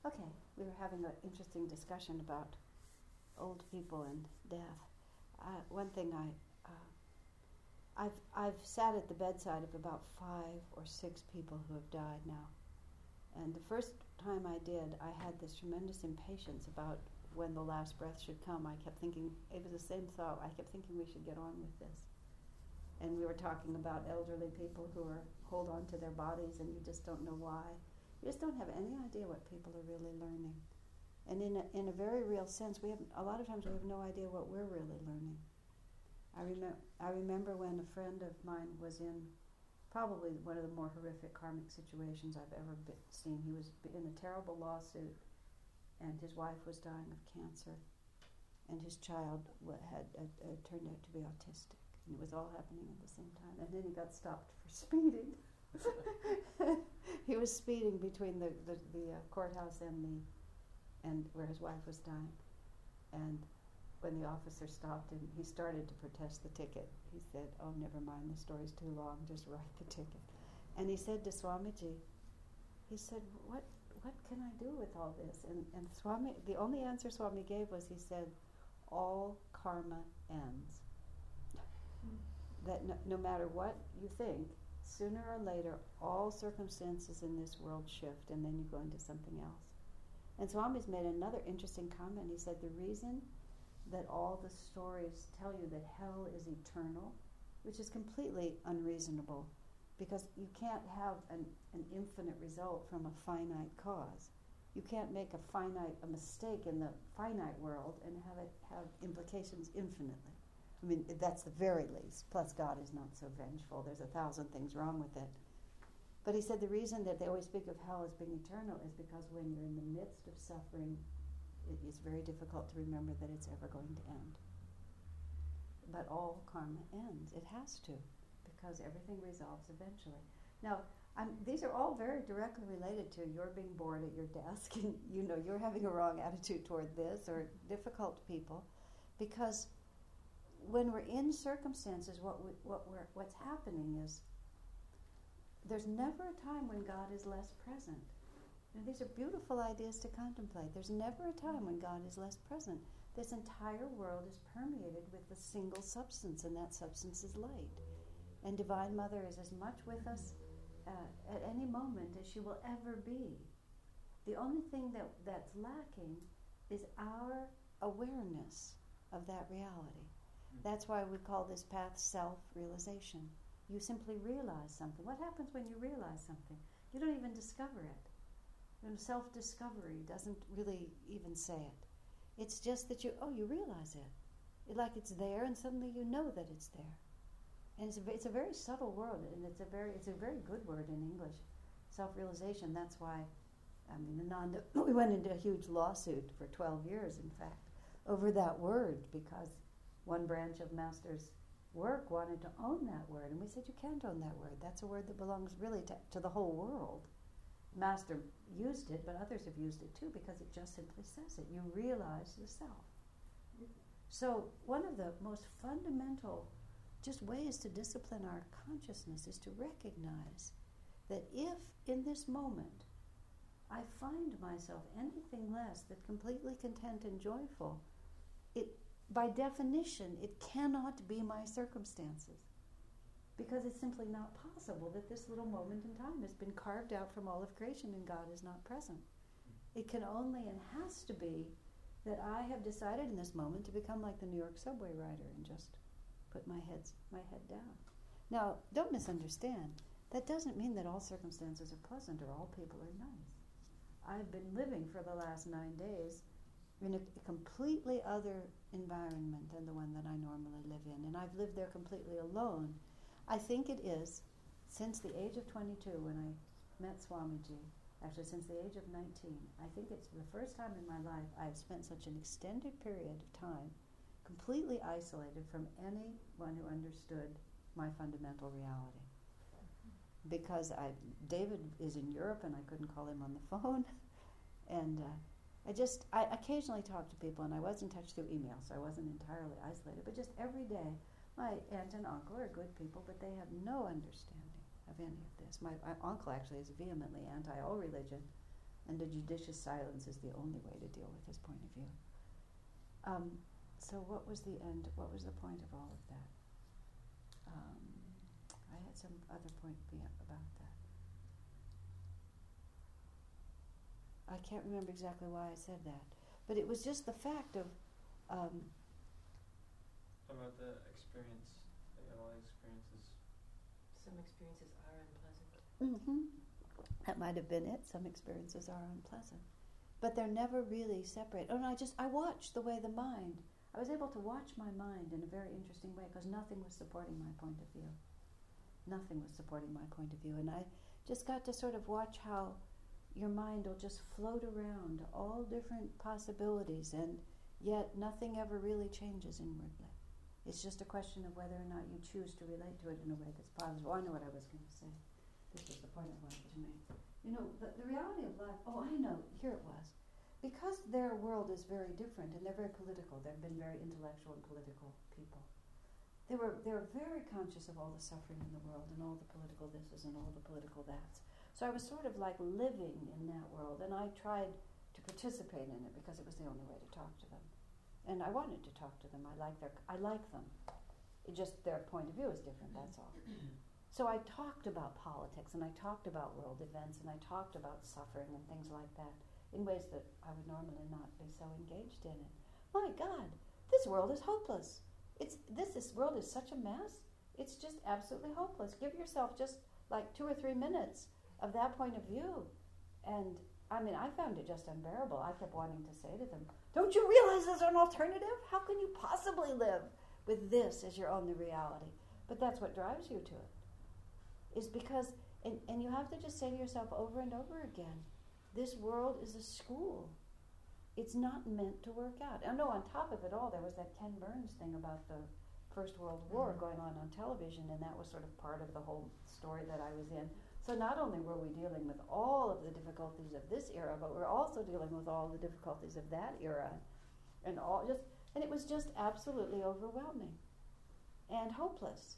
Okay, we were having an interesting discussion about old people and death. One thing I've sat at the bedside of about 5 or 6 people who have died now. And the first time I did, I had this tremendous impatience about when the last breath should come. I kept thinking, it was the same thought, I kept thinking we should get on with this. And we were talking about elderly people who hold on to their bodies and you just don't know why. You just don't have any idea what people are really learning. And in a very real sense, a lot of times we have no idea what we're really learning. I remember when a friend of mine was in probably one of the more horrific karmic situations I've ever seen. He was in a terrible lawsuit, and his wife was dying of cancer, and his child had turned out to be autistic. And it was all happening at the same time. And then he got stopped for speeding. He was speeding between the courthouse and where his wife was dying. And when the officer stopped him, he started to protest the ticket. He said, "Oh, never mind, the story's too long, just write the ticket." And he said to Swamiji, he said, what can I do with all this? And Swami, the only answer Swami gave was, he said, all karma ends. That no matter what you think, sooner or later, all circumstances in this world shift, and then you go into something else. And Swami's made another interesting comment. He said the reason that all the stories tell you that hell is eternal, which is completely unreasonable, because you can't have an infinite result from a finite cause. You can't make a mistake in the finite world and have it have implications infinitely. I mean, that's the very least. Plus, God is not so vengeful. There's 1,000 things wrong with it. But he said the reason that they always speak of hell as being eternal is because when you're in the midst of suffering, it is very difficult to remember that it's ever going to end. But all karma ends. It has to, because everything resolves eventually. Now, these are all very directly related to your being bored at your desk, and you're having a wrong attitude toward this, or difficult people, because when we're in circumstances, what's happening is there's never a time when God is less present. These are beautiful ideas to contemplate. There's never a time when God is less present. This entire world is permeated with a single substance, and that substance is light. And Divine Mother is as much with us at any moment as she will ever be. The only thing that's lacking is our awareness of that reality. That's why we call this path self-realization. You simply realize something. What happens when you realize something? You don't even discover it. Self-discovery doesn't really even say it. It's just that you realize it. Like it's there, and suddenly you know that it's there. And it's a very subtle word, and it's a very good word in English. Self-realization. That's why, Ananda, we went into a huge lawsuit for 12 years, in fact, over that word, because one branch of Master's work wanted to own that word, and we said, you can't own that word. That's a word that belongs really to the whole world. Master used it, but others have used it too, because it just simply says it. You realize the self. So one of the most fundamental just ways to discipline our consciousness is to recognize that if in this moment I find myself anything less than completely content and joyful, by definition, it cannot be my circumstances, because it's simply not possible that this little moment in time has been carved out from all of creation and God is not present. It can only and has to be that I have decided in this moment to become like the New York subway rider and just put my head down. Now, don't misunderstand. That doesn't mean that all circumstances are pleasant or all people are nice. I've been living for the last 9 days in a completely other environment than the one that I normally live in, and I've lived there completely alone. I think it is, since the age of 22, when I met Swamiji, actually since the age of 19, I think it's the first time in my life I have spent such an extended period of time completely isolated from anyone who understood my fundamental reality. Because David is in Europe and I couldn't call him on the phone, and I occasionally talk to people, and I was in touch through email, so I wasn't entirely isolated, but just every day, my aunt and uncle are good people, but they have no understanding of any of this. My uncle actually is vehemently anti all religion, And the judicious silence is the only way to deal with his point of view. So what was the end? What was the point of all of that? I had some other point about that. I can't remember exactly why I said that. But it was just the fact of... about the experience, all experiences. Some experiences are unpleasant. Mm-hmm. That might have been it. Some experiences are unpleasant. But they're never really separate. Oh, and I watched the way the mind... I was able to watch my mind in a very interesting way because nothing was supporting my point of view. Nothing was supporting my point of view. And I just got to sort of watch how your mind will just float around all different possibilities, and yet nothing ever really changes inwardly. It's just a question of whether or not you choose to relate to it in a way that's positive. Oh, I know what I was going to say. This was the point I wanted to make. You know, the reality of life... Oh, I know. Here it was. Because their world is very different, and they're very political. They've been very intellectual and political people. They were very conscious of all the suffering in the world and all the political thises and all the political that's. So I was sort of like living in that world, and I tried to participate in it because it was the only way to talk to them. And I wanted to talk to them. I like them. It just their point of view is different, that's all. So I talked about politics, and I talked about world events, and I talked about suffering and things like that in ways that I would normally not be so engaged in it. My God, this world is hopeless. This world is such a mess. It's just absolutely hopeless. Give yourself just like 2 or 3 minutes of that point of view. And I mean, I found it just unbearable. I kept wanting to say to them, don't you realize there's an alternative? How can you possibly live with this as your only reality? But that's what drives you to it. Is because, and you have to just say to yourself over and over again, this world is a school. It's not meant to work out. I know on top of it all, there was that Ken Burns thing about the First World War going on television, and that was sort of part of the whole story that I was in. So not only were we dealing with all of the difficulties of this era, but we're also dealing with all the difficulties of that era, and it was just absolutely overwhelming and hopeless,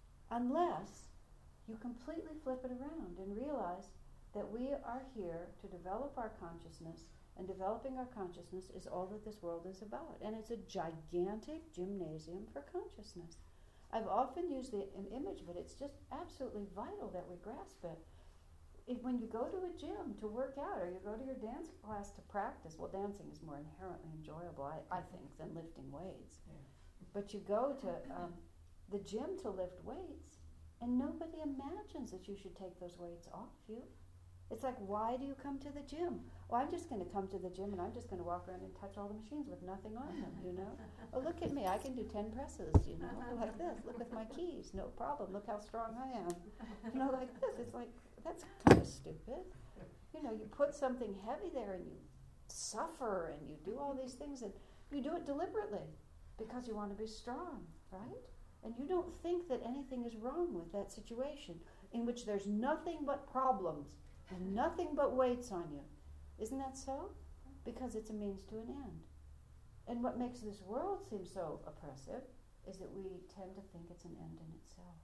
unless you completely flip it around and realize that we are here to develop our consciousness, and developing our consciousness is all that this world is about. And it's a gigantic gymnasium for consciousness. I've often used an image, but it's just absolutely vital that we grasp it. When you go to a gym to work out, or you go to your dance class to practice, well, dancing is more inherently enjoyable, I think, than lifting weights. Yeah. But you go to the gym to lift weights, and nobody imagines that you should take those weights off you. It's like, why do you come to the gym? Well, I'm just going to come to the gym and I'm just going to walk around and touch all the machines with nothing on them, you know? Oh, look at me, I can do 10 presses, you know, like this. Look with my keys, no problem. Look how strong I am. You know, like this. It's like, that's kind of stupid. You know, you put something heavy there and you suffer and you do all these things, and you do it deliberately because you want to be strong, right? And you don't think that anything is wrong with that situation in which there's nothing but problems and nothing but weights on you. Isn't that so? Because it's a means to an end. And what makes this world seem so oppressive is that we tend to think it's an end in itself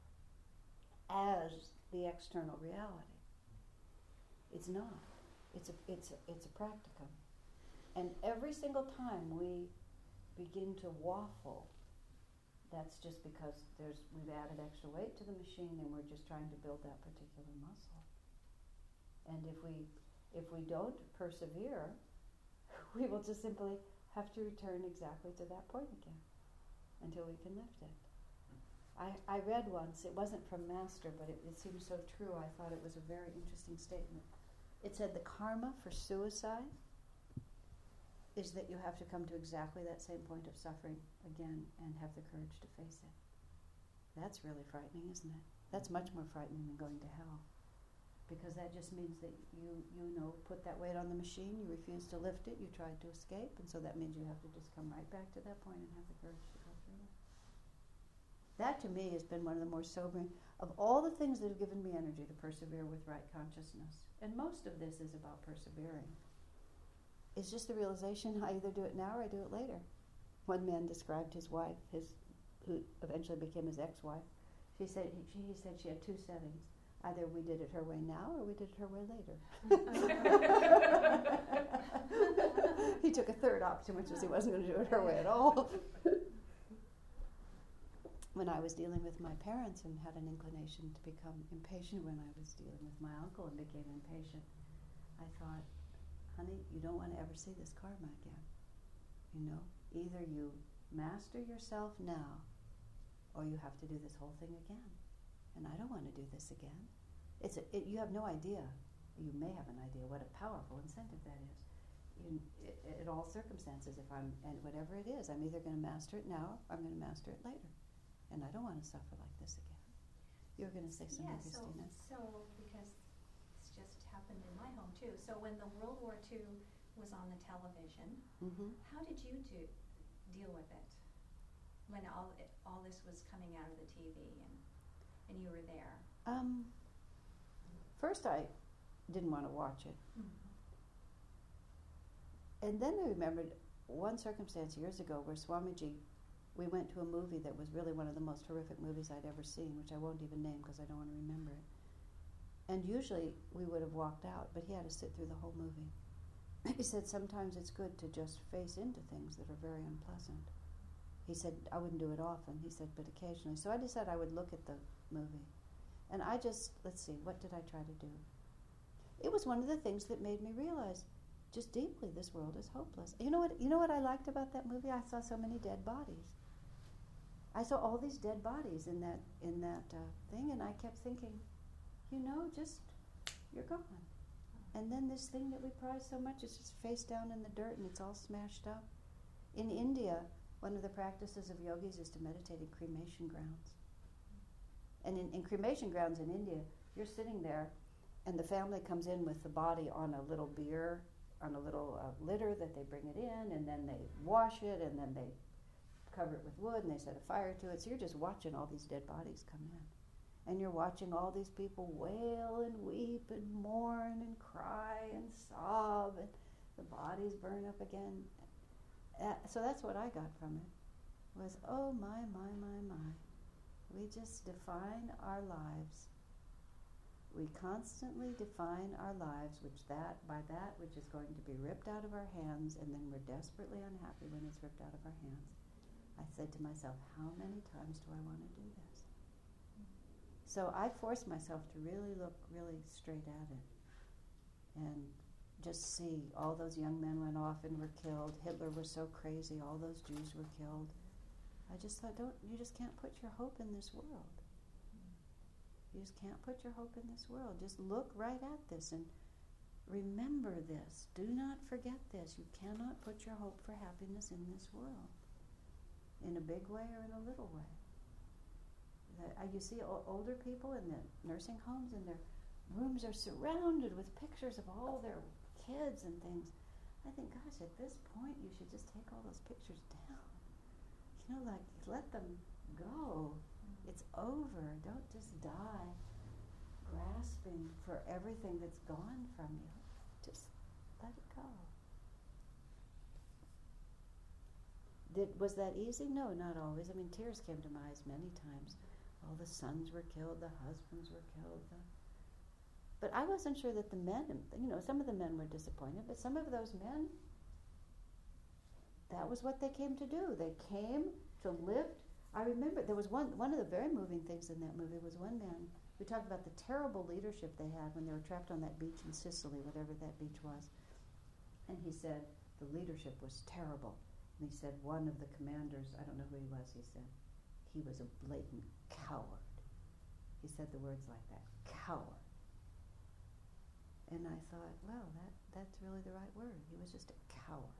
as the external reality. It's not. It's a practicum. And every single time we begin to waffle, that's just because we've added extra weight to the machine and we're just trying to build that particular muscle. And if we don't persevere, we will just simply have to return exactly to that point again until we can lift it. I read once, it wasn't from Master, but it seemed so true. I thought it was a very interesting statement. It said the karma for suicide is that you have to come to exactly that same point of suffering again and have the courage to face it. That's really frightening, isn't it? That's much more frightening than going to hell. Because that just means that you put that weight on the machine, you refuse to lift it, you tried to escape, and so that means you have to just come right back to that point and have the courage to go through it. That to me has been one of the more sobering of all the things that have given me energy to persevere with right consciousness. And most of this is about persevering. It's just the realization I either do it now or I do it later. One man described his wife, who eventually became his ex-wife. He said she had 2 settings. Either we did it her way now or we did it her way later. option, which was he wasn't going to do it her way at all. When I was dealing with my parents and had an inclination to become impatient when I was dealing with my uncle and became impatient, I thought, honey, you don't want to ever see this karma again. You know, either you master yourself now or you have to do this whole thing again. And I don't want to do this again. You have no idea. You may have an idea what a powerful incentive that is. In all circumstances, and whatever it is, I'm either going to master it now or I'm going to master it later. And I don't want to suffer like this again. You were going to say something, Christina. So because it's just happened in my home too. So when the World War II was on the television, how did you deal with it when all this was coming out of the TV and you were there? First, I didn't want to watch it. And then I remembered one circumstance years ago where Swamiji, we went to a movie that was really one of the most horrific movies I'd ever seen, which I won't even name because I don't want to remember it. And usually we would have walked out, but he had to sit through the whole movie. He said sometimes it's good to just face into things that are very unpleasant. He said I wouldn't do it often. He said, but occasionally. So I decided I would look at the movie. And I just, let's see, what did I try to do? It was one of the things that made me realize just deeply this world is hopeless. You know what I liked about that movie? I saw so many dead bodies. I saw all these dead bodies in that thing, and I kept thinking, just you're gone. And then this thing that we prize so much is just face down in the dirt, and it's all smashed up. In India, one of the practices of yogis is to meditate in cremation grounds. And in cremation grounds in India, you're sitting there, and the family comes in with the body on a little bier, on a little litter that they bring it in, and then they wash it, and then they cover it with wood, and they set a fire to it. So you're just watching all these dead bodies come in. And you're watching all these people wail and weep and mourn and cry and sob, and the bodies burn up again. So that's what I got from it, was, oh my. We just define our lives. We constantly define our lives, by that which is going to be ripped out of our hands, and then we're desperately unhappy when it's ripped out of our hands. I said to myself, how many times do I want to do this? So I forced myself to really look really straight at it and just see all those young men went off and were killed. Hitler was so crazy, all those Jews were killed. I just thought, you just can't put your hope in this world. You just can't put your hope in this world. Just look right at this and remember this. Do not forget this. You cannot put your hope for happiness in this world, in a big way or in a little way. You see older people in the nursing homes, and their rooms are surrounded with pictures of all their kids and things. I think, gosh, at this point you should just take all those pictures down. Let them go. It's over. Don't just die grasping for everything that's gone from you. Just let it go. Was that easy? No, not always. I mean, tears came to my eyes many times. All the sons were killed, the husbands were killed. But I wasn't sure that the men, some of the men were disappointed, but some of those men, that was what they came to do. They came to lift. I remember there was one of the very moving things in that movie was one man. We talked about the terrible leadership they had when they were trapped on that beach in Sicily, whatever that beach was. And he said the leadership was terrible. And he said one of the commanders, I don't know who he was, he said, he was a blatant coward. He said the words like that, coward. And I thought, well, that's really the right word. He was just a coward.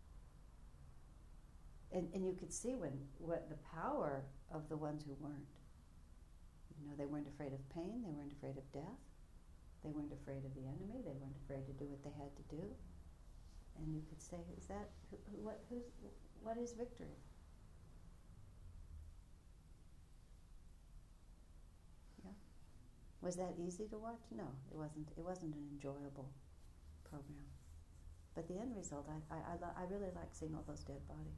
And you could see what the power of the ones who weren't. They weren't afraid of pain, they weren't afraid of death, they weren't afraid of the enemy, they weren't afraid to do what they had to do. And you could say, what is victory? Yeah. Was that easy to watch? No, it wasn't. It wasn't an enjoyable program. But the end result, I really like seeing all those dead bodies.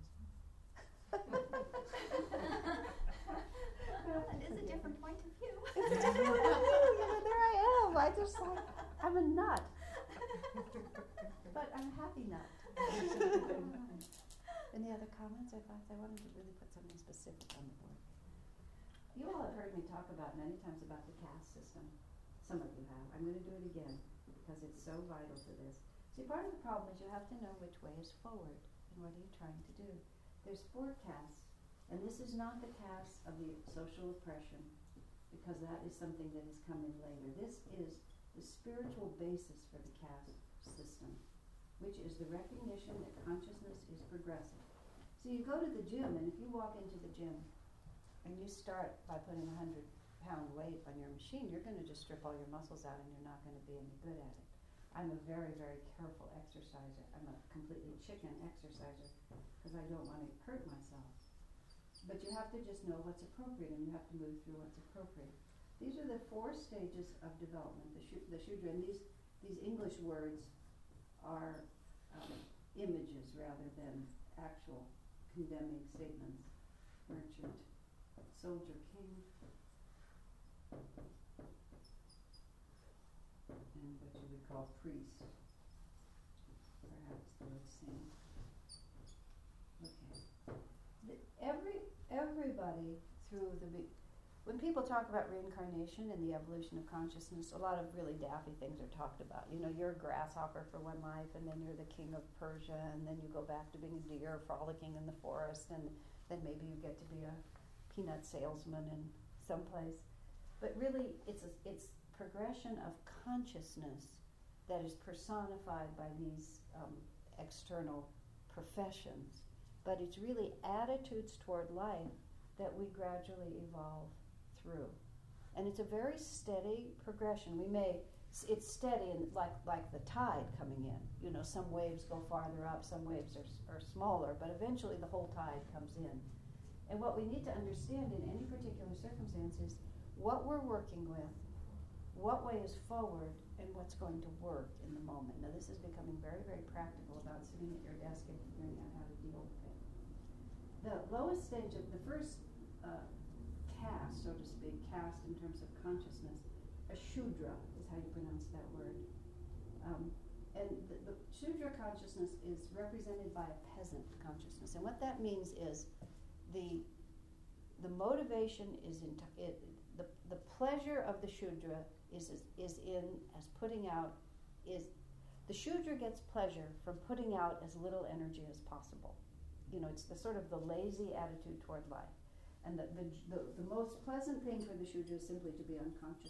Well, it is a different point of view. It's a different point of view. There I am. I'm a nut. But I'm a happy nut. Any other comments or thoughts? I wanted to really put something specific on the board. You all have heard me talk about many times about the caste system. Some of you have. I'm going to do it again because it's so vital to this. See, part of the problem is you have to know which way is forward and what are you trying to do. There's 4 castes, and this is not the caste of the social oppression, because that is something that has come in later. This is the spiritual basis for the caste system, which is the recognition that consciousness is progressive. So you go to the gym, and if you walk into the gym and you start by putting a 100-pound weight on your machine, you're going to just strip all your muscles out and you're not going to be any good at it. I'm a very, very careful exerciser. I'm a completely chicken exerciser because I don't want to hurt myself. But you have to just know what's appropriate, and you have to move through what's appropriate. These are the 4 stages of development. The Shudra, and these English words are images rather than actual condemning statements. Merchant, soldier, king, and what you would call priest, perhaps the word saint. Okay. Everybody through when people talk about reincarnation and the evolution of consciousness, a lot of really daffy things are talked about. You know, you're a grasshopper for one life, and then you're the king of Persia, and then you go back to being a deer frolicking in the forest, and then maybe you get to be a peanut salesman in someplace. But really, it's progression of consciousness that is personified by these external professions. But it's really attitudes toward life that we gradually evolve through. And it's a very steady progression. It's steady and like the tide coming in. You know, some waves go farther up, some waves are smaller, but eventually the whole tide comes in. And what we need to understand in any particular circumstance is what we're working with, what way is forward, and what's going to work in the moment. Now this is becoming very, very practical about sitting at your desk and figuring out how to deal with it. The lowest stage of the first caste, so to speak, caste in terms of consciousness, a Shudra is how you pronounce that word. And the Shudra consciousness is represented by a peasant consciousness. And what that means is the motivation is the pleasure of the Shudra is in as putting out the Shudra gets pleasure from putting out as little energy as possible. You know, it's the sort of the lazy attitude toward life. And the most pleasant thing for the Shudra is simply to be unconscious.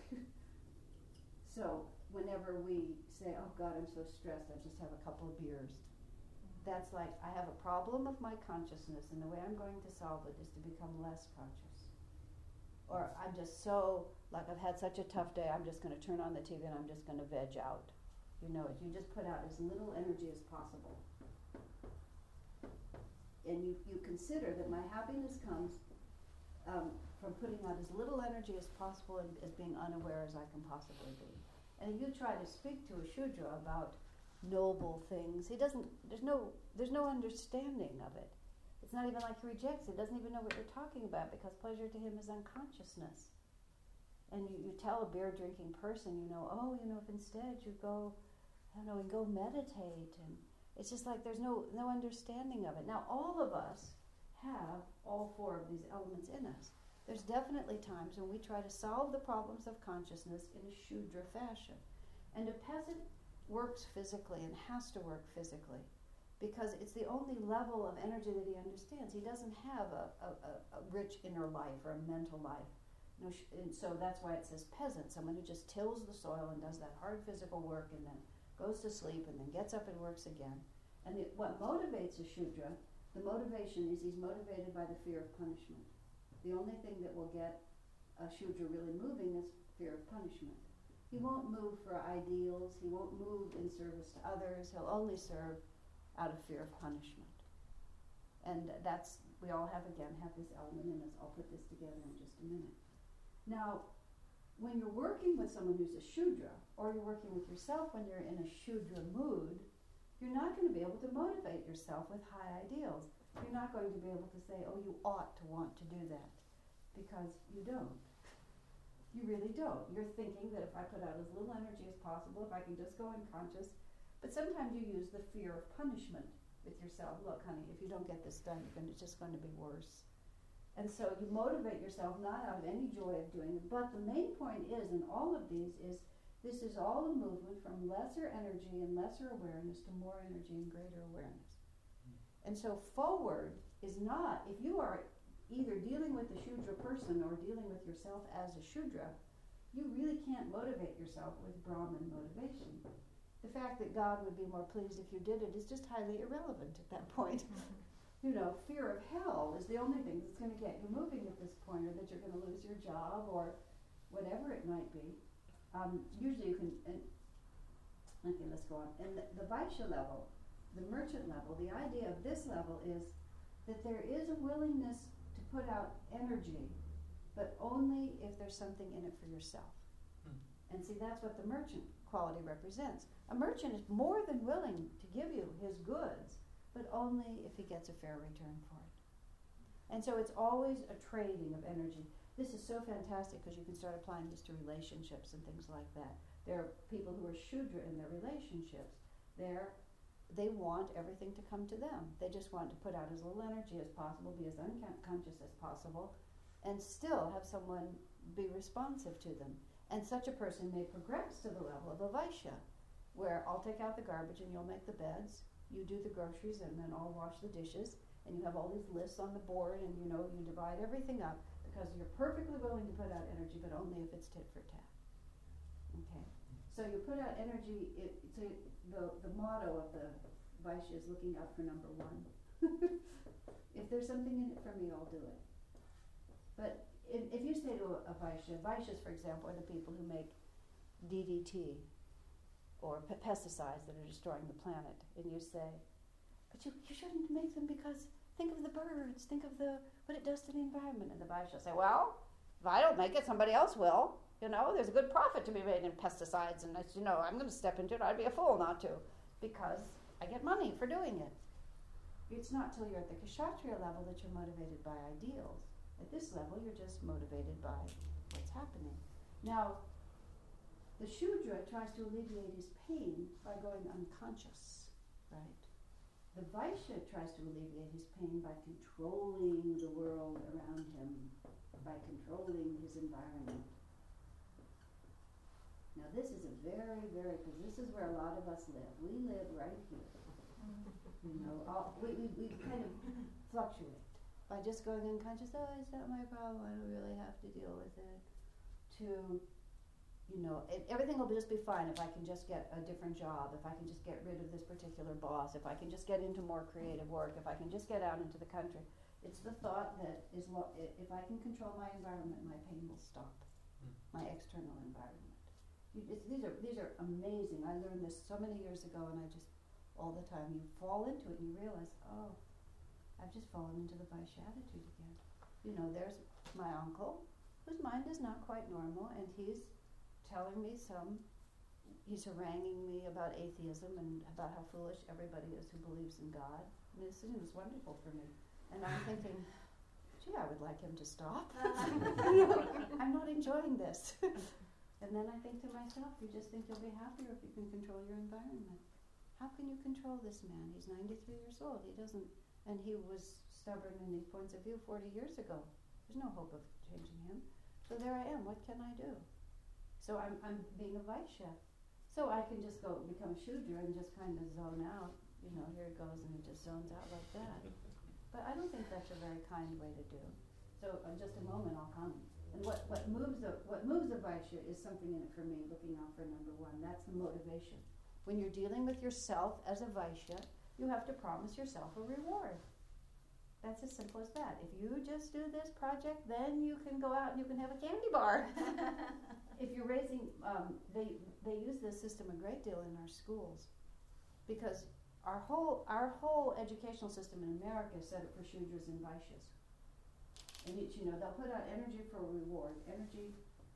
So whenever we say, oh God, I'm so stressed, I just have a couple of beers. That's like, I have a problem of my consciousness, and the way I'm going to solve it is to become less conscious. Or I'm just so, like I've had such a tough day, I'm just going to turn on the TV and I'm just going to veg out. You know, you just put out as little energy as possible. And you consider that my happiness comes from putting out as little energy as possible and as being unaware as I can possibly be. And if you try to speak to a Shudra about noble things, there's no understanding of it. It's not even like he rejects it, doesn't even know what you're talking about, because pleasure to him is unconsciousness. And you tell a beer drinking person, if instead you go, and go meditate, and it's just like there's no understanding of it. Now all of us have all 4 of these elements in us. There's definitely times when we try to solve the problems of consciousness in a Shudra fashion. And a peasant works physically and has to work physically because it's the only level of energy that he understands. He doesn't have a rich inner life or a mental life. And so that's why it says peasant, someone who just tills the soil and does that hard physical work and then goes to sleep and then gets up and works again. And what motivates a Shudra, the motivation is he's motivated by the fear of punishment. The only thing that will get a Shudra really moving is fear of punishment. He won't move for ideals, he won't move in service to others, he'll only serve out of fear of punishment. And we all have this element in us. I'll put this together in just a minute. Now, when you're working with someone who's a Shudra, or you're working with yourself when you're in a Shudra mood, you're not going to be able to motivate yourself with high ideals. You're not going to be able to say, oh, you ought to want to do that, because you don't. You really don't. You're thinking that if I put out as little energy as possible, if I can just go unconscious, But sometimes you use the fear of punishment with yourself. Look, honey, if you don't get this done, it's just going to be worse. And so you motivate yourself not out of any joy of doing it. But the main point is, in all of these, is this is all a movement from lesser energy and lesser awareness to more energy and greater awareness. And so forward is not, if you are either dealing with the Shudra person or dealing with yourself as a Shudra, you really can't motivate yourself with Brahman motivation. The fact that God would be more pleased if you did it is just highly irrelevant at that point. Fear of hell is the only thing that's going to get you moving at this point, or that you're going to lose your job, or whatever it might be. Usually you can, okay, let's go on. And the Vaishya level, the merchant level, the idea of this level is that there is a willingness to put out energy, but only if there's something in it for yourself. And see, that's what the merchant quality represents. A merchant is more than willing to give you his goods, but only if he gets a fair return for it. And so it's always a trading of energy. This is so fantastic because you can start applying this to relationships and things like that. There are people who are Shudra in their relationships. They want everything to come to them. They just want to put out as little energy as possible, be as unconscious as possible, and still have someone be responsive to them. And such a person may progress to the level of a Vaishya, where I'll take out the garbage and you'll make the beds, you do the groceries and then I'll wash the dishes, and you have all these lists on the board, and you divide everything up because you're perfectly willing to put out energy, but only if it's tit for tat. Okay? So you put out energy, the motto of the Vaishya is looking out for number one. If there's something in it for me, I'll do it. But if you say to a Vaishya, Vaishyas, for example, are the people who make DDT or pesticides that are destroying the planet, and you say, but you shouldn't make them because think of the birds, think of what it does to the environment. And the Vaishya say, well, if I don't make it, somebody else will. There's a good profit to be made in pesticides, and I'm going to step into it. I'd be a fool not to, because I get money for doing it. It's not till you're at the Kshatriya level that you're motivated by ideals. At this level, you're just motivated by what's happening. Now, the Shudra tries to alleviate his pain by going unconscious, right? The Vaishya tries to alleviate his pain by controlling the world around him, by controlling his environment. Now, this is a very, very, because this is where a lot of us live. We live right here. We kind of fluctuate. By just going unconscious, it's not my problem, I don't really have to deal with it, to, everything will just be fine if I can just get a different job, if I can just get rid of this particular boss, if I can just get into more creative work, if I can just get out into the country. It's the thought that if I can control my environment, my pain will stop, my external environment. These are amazing. I learned this so many years ago, and I just, all the time, you fall into it and you realize, I've just fallen into the Vaishya attitude again. There's my uncle, whose mind is not quite normal, and he's telling me he's haranguing me about atheism and about how foolish everybody is who believes in God. And this is wonderful for me. And I'm thinking, gee, I would like him to stop. I'm not enjoying this. And then I think to myself, you just think you'll be happier if you can control your environment. How can you control this man? He's 93 years old. And he was stubborn in these points of view 40 years ago. There's no hope of changing him. So there I am. What can I do? So I'm being a Vaishya. So I can just go become a Shudra and just kind of zone out. Here it goes, and it just zones out like that. But I don't think that's a very kind way to do. So in just a moment, I'll come. And what moves a Vaishya is something in it for me, looking out for number one. That's the motivation. When you're dealing with yourself as a Vaishya, you have to promise yourself a reward. That's as simple as that. If you just do this project, then you can go out and you can have a candy bar. If you're raising, they use this system a great deal in our schools, because our whole educational system in America is set up for Shudras and Vaishyas. And they'll put out energy for reward. Energy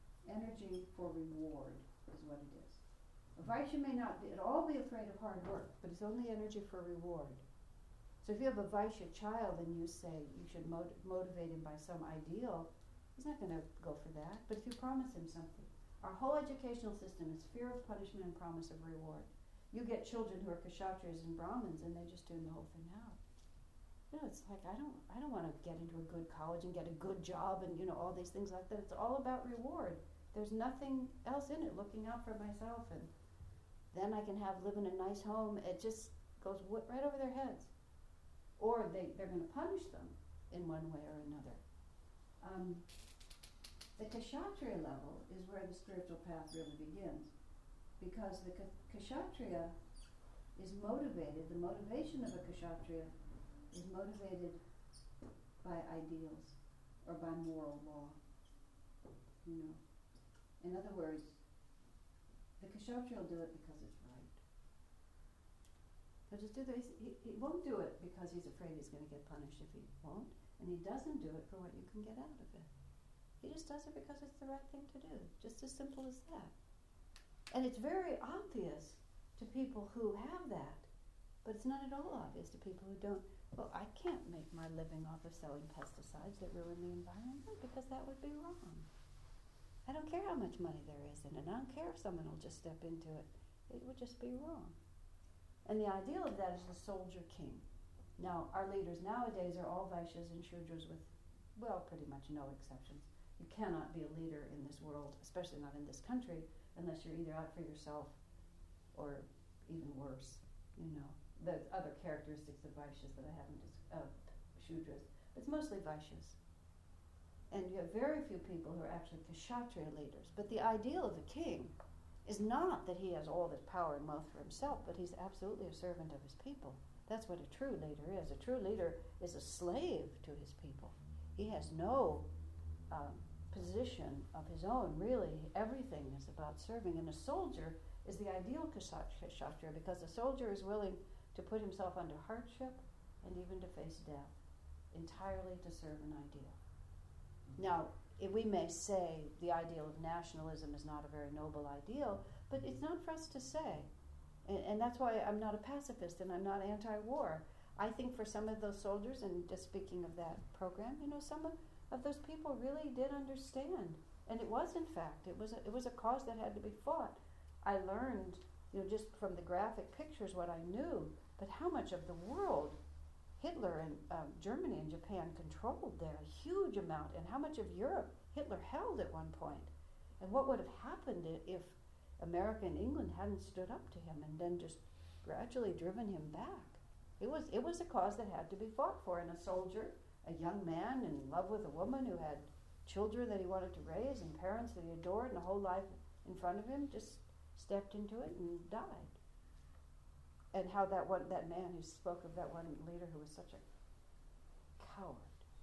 for reward is what it is. A Vaishya may not at all be afraid of hard work, but it's only energy for reward. So if you have a Vaishya child and you say you should motivate him by some ideal, he's not going to go for that. But if you promise him something, our whole educational system is fear of punishment and promise of reward. you get children who are Kshatriyas and Brahmins, and they just tune the whole thing out. It's like I don't want to get into a good college and get a good job and all these things like that. It's all about reward. There's nothing else in it. Looking out for myself, and then I can live in a nice home. It just goes right over their heads, or they're going to punish them in one way or another. The Kshatriya level is where the spiritual path really begins, because the Kshatriya is motivated. The motivation of a Kshatriya is motivated by ideals or by moral law. In other words, the Kshatriya will do it because it's right. He'll just do this. He won't do it because he's afraid he's going to get punished if he won't, and he doesn't do it for what you can get out of it. He just does it because it's the right thing to do. Just as simple as that. And it's very obvious to people who have that, but it's not at all obvious to people who don't. Well, I can't make my living off of selling pesticides that ruin the environment because that would be wrong. I don't care how much money there is in it. I don't care if someone will just step into it. It would just be wrong. And the ideal of that is the soldier king. Now, our leaders nowadays are all Vaishyas and Shudras with, pretty much no exceptions. You cannot be a leader in this world, especially not in this country, unless you're either out for yourself or even worse, the other characteristics of Vaishyas that I haven't Shudras. It's mostly Vaishyas. And you have very few people who are actually Kshatriya leaders. But the ideal of the king is not that he has all this power and wealth for himself, but he's absolutely a servant of his people. That's what a true leader is. A true leader is a slave to his people. He has no position of his own, really. Everything is about serving. And a soldier is the ideal Kshatriya because a soldier is willing to put himself under hardship and even to face death, entirely to serve an ideal. Now, we may say the ideal of nationalism is not a very noble ideal, but it's not for us to say. And that's why I'm not a pacifist and I'm not anti-war. I think for some of those soldiers, and just speaking of that program, some of those people really did understand. And it was, in fact, it was a cause that had to be fought. I learned, just from the graphic pictures what I knew, but how much of the world Hitler and Germany and Japan controlled there, a huge amount, and how much of Europe Hitler held at one point. And what would have happened if America and England hadn't stood up to him and then just gradually driven him back. It was a cause that had to be fought for, and a soldier, a young man in love with a woman who had children that he wanted to raise and parents that he adored and a whole life in front of him, just stepped into it and died. And how that man who spoke of that one leader who was such a coward,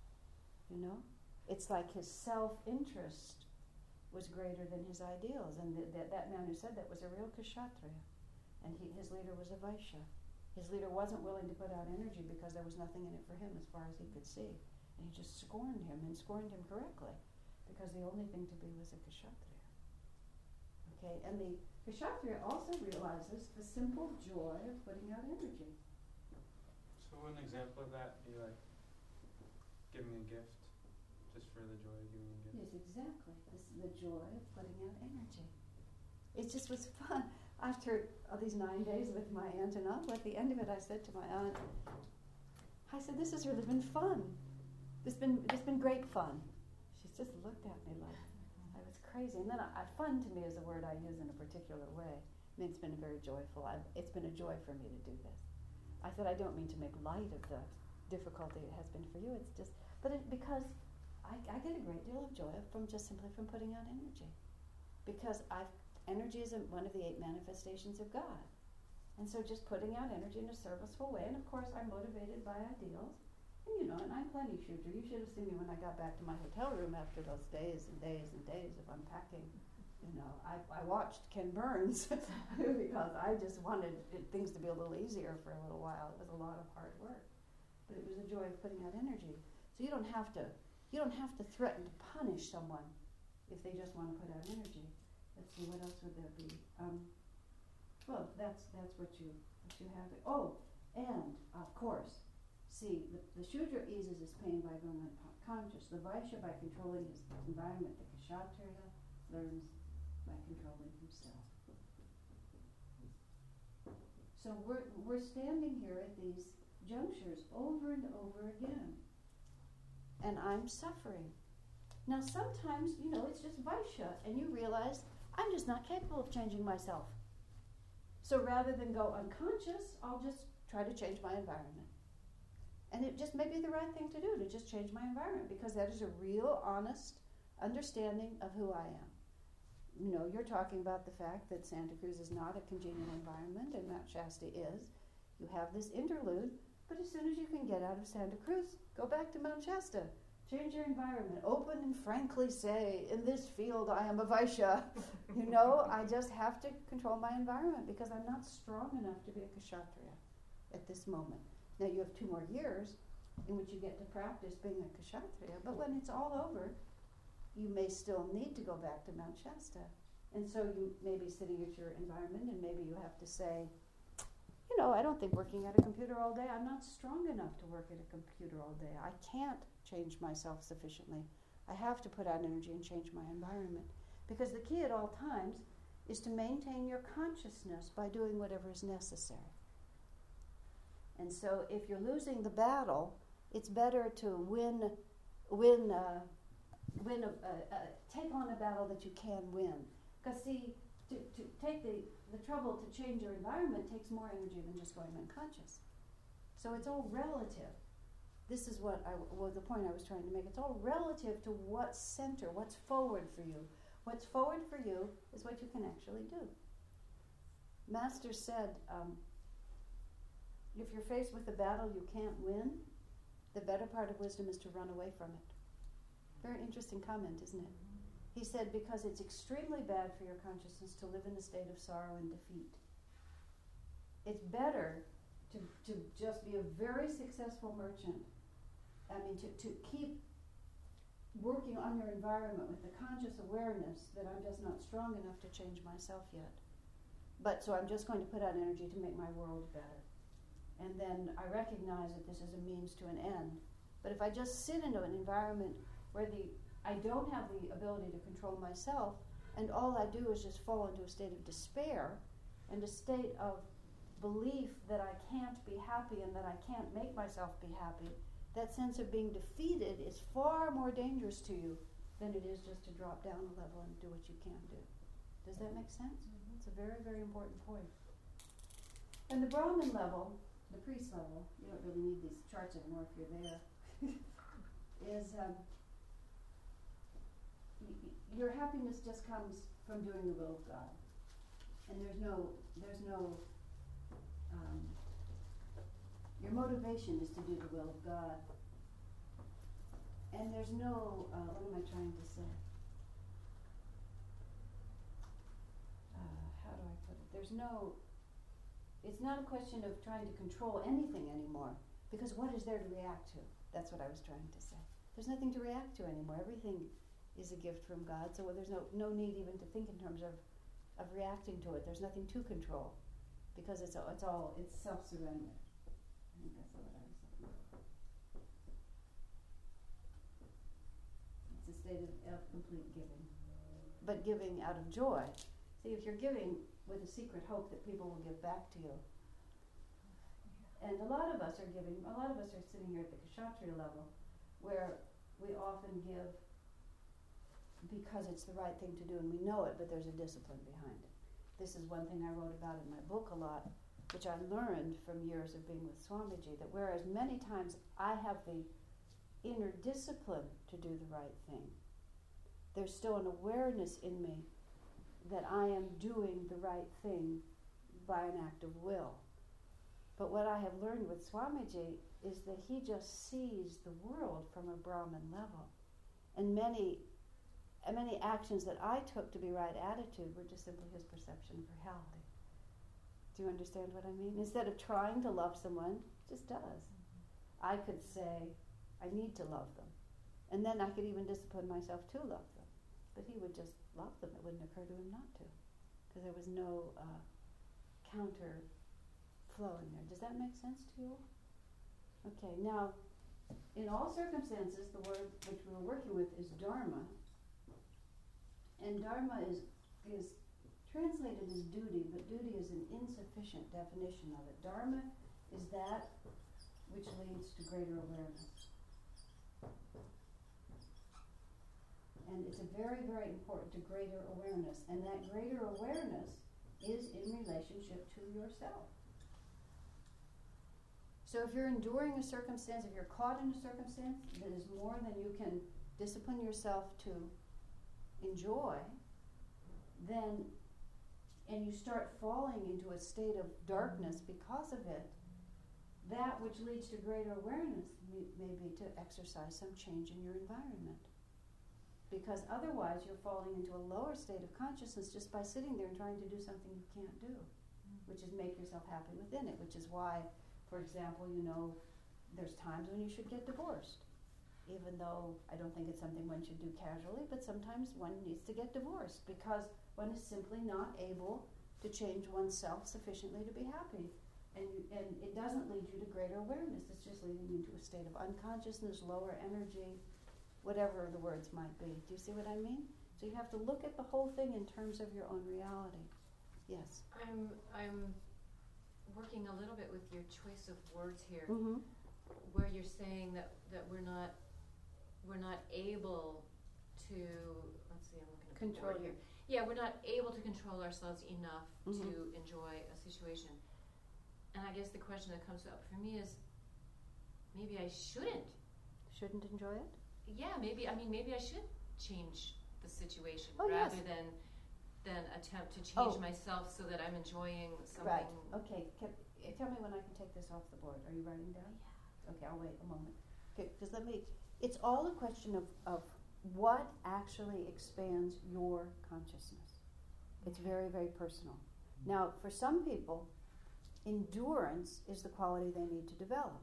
It's like his self-interest was greater than his ideals. And that man who said that was a real Kshatriya. And his leader was a Vaishya. His leader wasn't willing to put out energy because there was nothing in it for him as far as he could see. And he just scorned him, and scorned him correctly, because the only thing to be was a Kshatriya. Okay, and the Kshatriya also realizes the simple joy of putting out energy. So one example of that be like giving a gift just for the joy of giving a gift. Yes, exactly. This is the joy of putting out energy. It just was fun. After all these 9 days with my aunt and uncle, at the end of it I said to my aunt, I said, this has really been fun. It's been great fun. She just looked at me like I was crazy. And then fun to me is a word I use in a particular way. I mean, it's been very joyful. It's been a joy for me to do this. I said, I don't mean to make light of the difficulty it has been for you. It's just, because I get a great deal of joy simply from putting out energy. Because energy is one of the 8 manifestations of God. And so just putting out energy in a serviceful way, and of course I'm motivated by ideals. And and I'm plenty Shudra. You should have seen me when I got back to my hotel room after those days and days and days of unpacking. I watched Ken Burns because I just wanted things to be a little easier for a little while. It was a lot of hard work. But it was a joy of putting out energy. So you don't have to threaten to punish someone if they just want to put out energy. Let's see, what else would there be? Well, that's what you have. Oh, and of course, see, the Shudra eases his pain by going unconscious. The Vaishya by controlling his environment. The Kshatriya learns by controlling himself. So we're standing here at these junctures over and over again. And I'm suffering. Now sometimes, it's just Vaishya, and you realize I'm just not capable of changing myself. So rather than go unconscious, I'll just try to change my environment. And it just may be the right thing to do, to just change my environment, because that is a real, honest understanding of who I am. You're talking about the fact that Santa Cruz is not a congenial environment, and Mount Shasta is. You have this interlude, but as soon as you can get out of Santa Cruz, go back to Mount Shasta. Change your environment. Open and frankly say, in this field I am a Vaishya. I just have to control my environment because I'm not strong enough to be a Kshatriya at this moment. Now you have 2 more years in which you get to practice being a Kshatriya, but when it's all over, you may still need to go back to Mount Shasta. And so you may be sitting at your environment and maybe you have to say, I don't think working at a computer all day, I'm not strong enough to work at a computer all day. I can't change myself sufficiently. I have to put out energy and change my environment. Because the key at all times is to maintain your consciousness by doing whatever is necessary. And so if you're losing the battle, it's better to take on a battle that you can win. Because see, to take the trouble to change your environment takes more energy than just going unconscious. So it's all relative. This is the point I was trying to make. It's all relative to what's center, what's forward for you. What's forward for you is what you can actually do. Master said, if you're faced with a battle you can't win, the better part of wisdom is to run away from it. Very interesting comment, isn't it? He said, because it's extremely bad for your consciousness to live in a state of sorrow and defeat. It's better to just be a very successful merchant. To keep working on your environment with the conscious awareness that I'm just not strong enough to change myself yet. So I'm just going to put out energy to make my world better. And then I recognize that this is a means to an end. But if I just sit in an environment where I don't have the ability to control myself, and all I do is just fall into a state of despair and a state of belief that I can't be happy and that I can't make myself be happy, that sense of being defeated is far more dangerous to you than it is just to drop down a level and do what you can do. Does that make sense? Mm-hmm. It's a very, very important point. And the Brahmin level, the priest level, you don't really need these charts anymore if you're there, is your happiness just comes from doing the will of God. And there's no your motivation is to do the will of God. And there's no, what am I trying to say? How do I put it? It's not a question of trying to control anything anymore, because what is there to react to? That's what I was trying to say. There's nothing to react to anymore. Everything is a gift from God, so there's no need even to think in terms of reacting to it. There's nothing to control, because it's self-surrender. I think that's what I was saying. It's a state of complete giving, but giving out of joy. See, if you're giving with a secret hope that people will give back to you, and a lot of us are sitting here at the Kshatriya level, where we often give because it's the right thing to do and we know it, but there's a discipline behind it. This is one thing I wrote about in my book a lot, which I learned from years of being with Swamiji, that whereas many times I have the inner discipline to do the right thing, there's still an awareness in me that I am doing the right thing by an act of will. But what I have learned with Swamiji is that he just sees the world from a Brahman level. And many actions that I took to be right attitude were just simply his perception of reality. Do you understand what I mean? Instead of trying to love someone, it just does. I could say, I need to love them. And then I could even discipline myself to love them. But he would just love them. It wouldn't occur to him not to. Because there was no counter flow in there. Does that make sense to you? Okay, now, in all circumstances, the word which we're working with is dharma. And dharma is translated as duty, but duty is an insufficient definition of it. Dharma is that which leads to greater awareness. And it's a very, very important to greater awareness. And that greater awareness is in relationship to yourself. So if you're enduring a circumstance, if you're caught in a circumstance that is more than you can discipline yourself to enjoy, then, and you start falling into a state of darkness because of it, that which leads to greater awareness may be to exercise some change in your environment. Because otherwise you're falling into a lower state of consciousness just by sitting there and trying to do something you can't do, which is make yourself happy within it, which is why, for example, there's times when you should get divorced. Even though I don't think it's something one should do casually, but sometimes one needs to get divorced because one is simply not able to change oneself sufficiently to be happy. And it doesn't lead you to greater awareness. It's just leading you to a state of unconsciousness, lower energy, whatever the words might be. Do you see what I mean? So you have to look at the whole thing in terms of your own reality. Yes? I'm working a little bit with your choice of words here, Mm-hmm. where you're saying that we're not able to, let's see, I'm looking at the Control word here. Yeah, we're not able to control ourselves enough Mhm. to enjoy a situation. And I guess the question that comes up for me is, maybe I shouldn't. Shouldn't enjoy it? Yeah, maybe I should change the situation Oh, yes. rather than attempt to change Oh. myself so that I'm enjoying something. Right. Okay. Tell me when I can take this off the board. Are you writing down? Yeah. Okay, I'll wait a moment. Okay, because it's all a question of what actually expands your consciousness. It's very, very personal. Now, for some people, endurance is the quality they need to develop.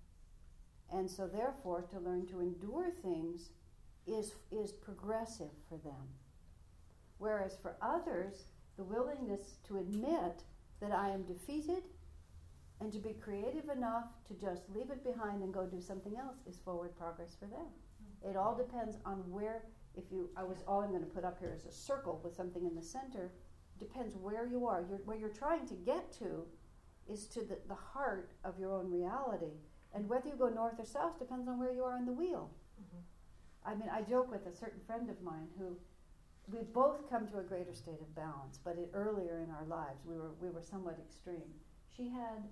And so therefore, to learn to endure things is progressive for them. Whereas for others, the willingness to admit that I am defeated and to be creative enough to just leave it behind and go do something else is forward progress for them. It all depends on where, all I'm going to put up here is a circle with something in the center. Depends where you are. Where you're trying to get to is to the heart of your own reality. And whether you go north or south depends on where you are on the wheel. Mm-hmm. I mean, I joke with a certain friend of mine who we've both come to a greater state of balance, but earlier in our lives we were somewhat extreme. She had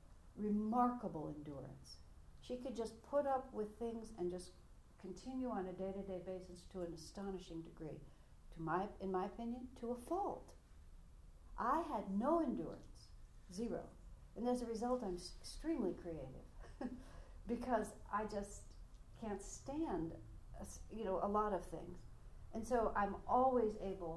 remarkable endurance. She could just put up with things and just continue on a day-to-day basis to an astonishing degree. In my opinion, to a fault. I had no endurance, zero. And as a result, I'm extremely creative because I just can't stand, a lot of things. And so I'm always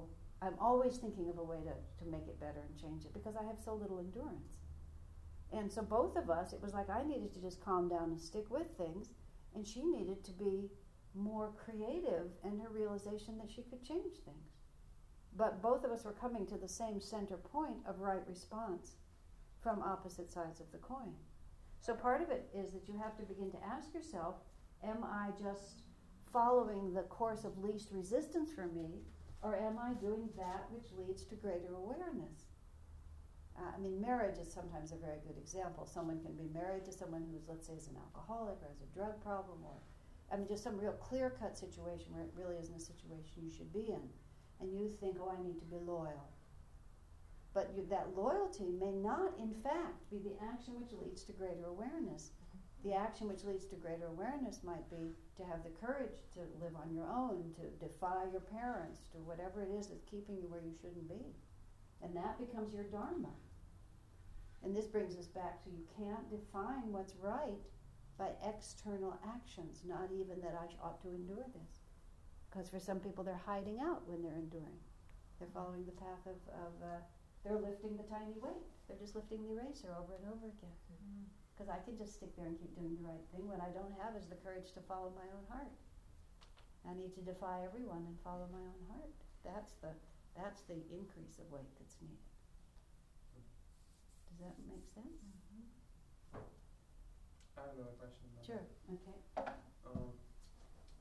thinking of a way to make it better and change it because I have so little endurance. And so both of us, it was like I needed to just calm down and stick with things, and she needed to be more creative in her realization that she could change things. But both of us were coming to the same center point of right response from opposite sides of the coin. So part of it is that you have to begin to ask yourself, am I just following the course of least resistance for me, or am I doing that which leads to greater awareness? Marriage is sometimes a very good example. Someone can be married to someone who's, let's say, is an alcoholic or has a drug problem, or just some real clear-cut situation where it really isn't a situation you should be in. And you think, I need to be loyal. But that loyalty may not, in fact, be the action which leads to greater awareness. The action which leads to greater awareness might be to have the courage to live on your own, to defy your parents, to whatever it is that's keeping you where you shouldn't be. And that becomes your dharma. And this brings us back to you can't define what's right by external actions, not even that I ought to endure this. Because for some people they're hiding out when they're enduring. They're following the path of they're lifting the tiny weight. They're just lifting the eraser over and over again. Because I can just stick there and keep doing the right thing when I don't have is the courage to follow my own heart. I need to defy everyone and follow my own heart. That's the increase of weight that's needed. Does that make sense? I have another question. Sure. Okay.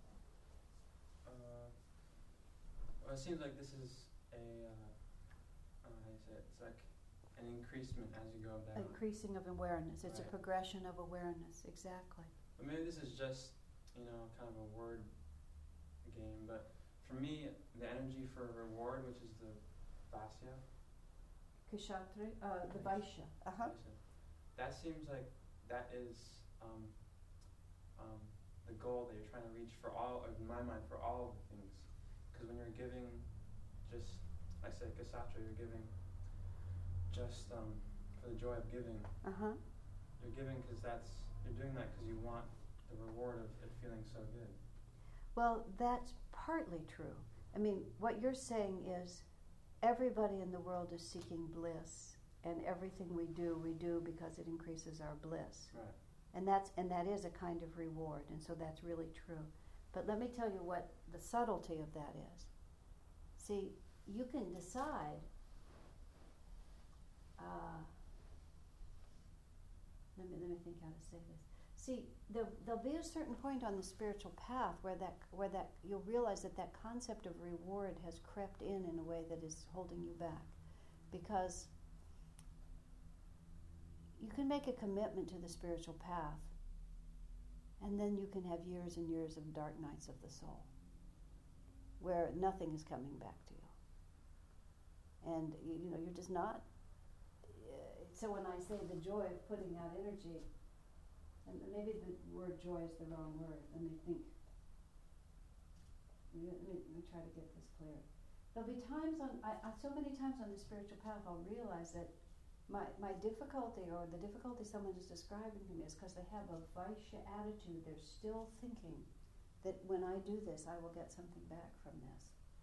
Well, it seems like this is a how do you say it? It's like an increasement as you go down. Increasing of awareness. It's a Right. progression of awareness. Exactly. But maybe this is just, kind of a word game, but for me, the energy for reward, which is the Vasya, Kshatri, the Vaishya. that seems like that is the goal that you're trying to reach for all, in my mind, for all of the things. Because when you're giving, just, I say Kshatriya, you're giving just for the joy of giving. You're giving because you're doing that because you want the reward of it feeling so good. Well, that's partly true. I mean, what you're saying is everybody in the world is seeking bliss, and everything we do because it increases our bliss. Right. And that is a kind of reward, and so that's really true. But let me tell you what the subtlety of that is. See, you can decide. Let me think how to say this. See, there'll be a certain point on the spiritual path where that you'll realize that concept of reward has crept in a way that is holding you back, because you can make a commitment to the spiritual path, and then you can have years and years of dark nights of the soul, where nothing is coming back to you, and you're just not. So when I say the joy of putting out energy, and maybe the word joy is the wrong word. Let me think. Let me try to get this clear. There'll be times so many times on the spiritual path I'll realize that my difficulty, or the difficulty someone is describing to me, is because they have a Vaishya attitude. They're still thinking that when I do this, I will get something back from this.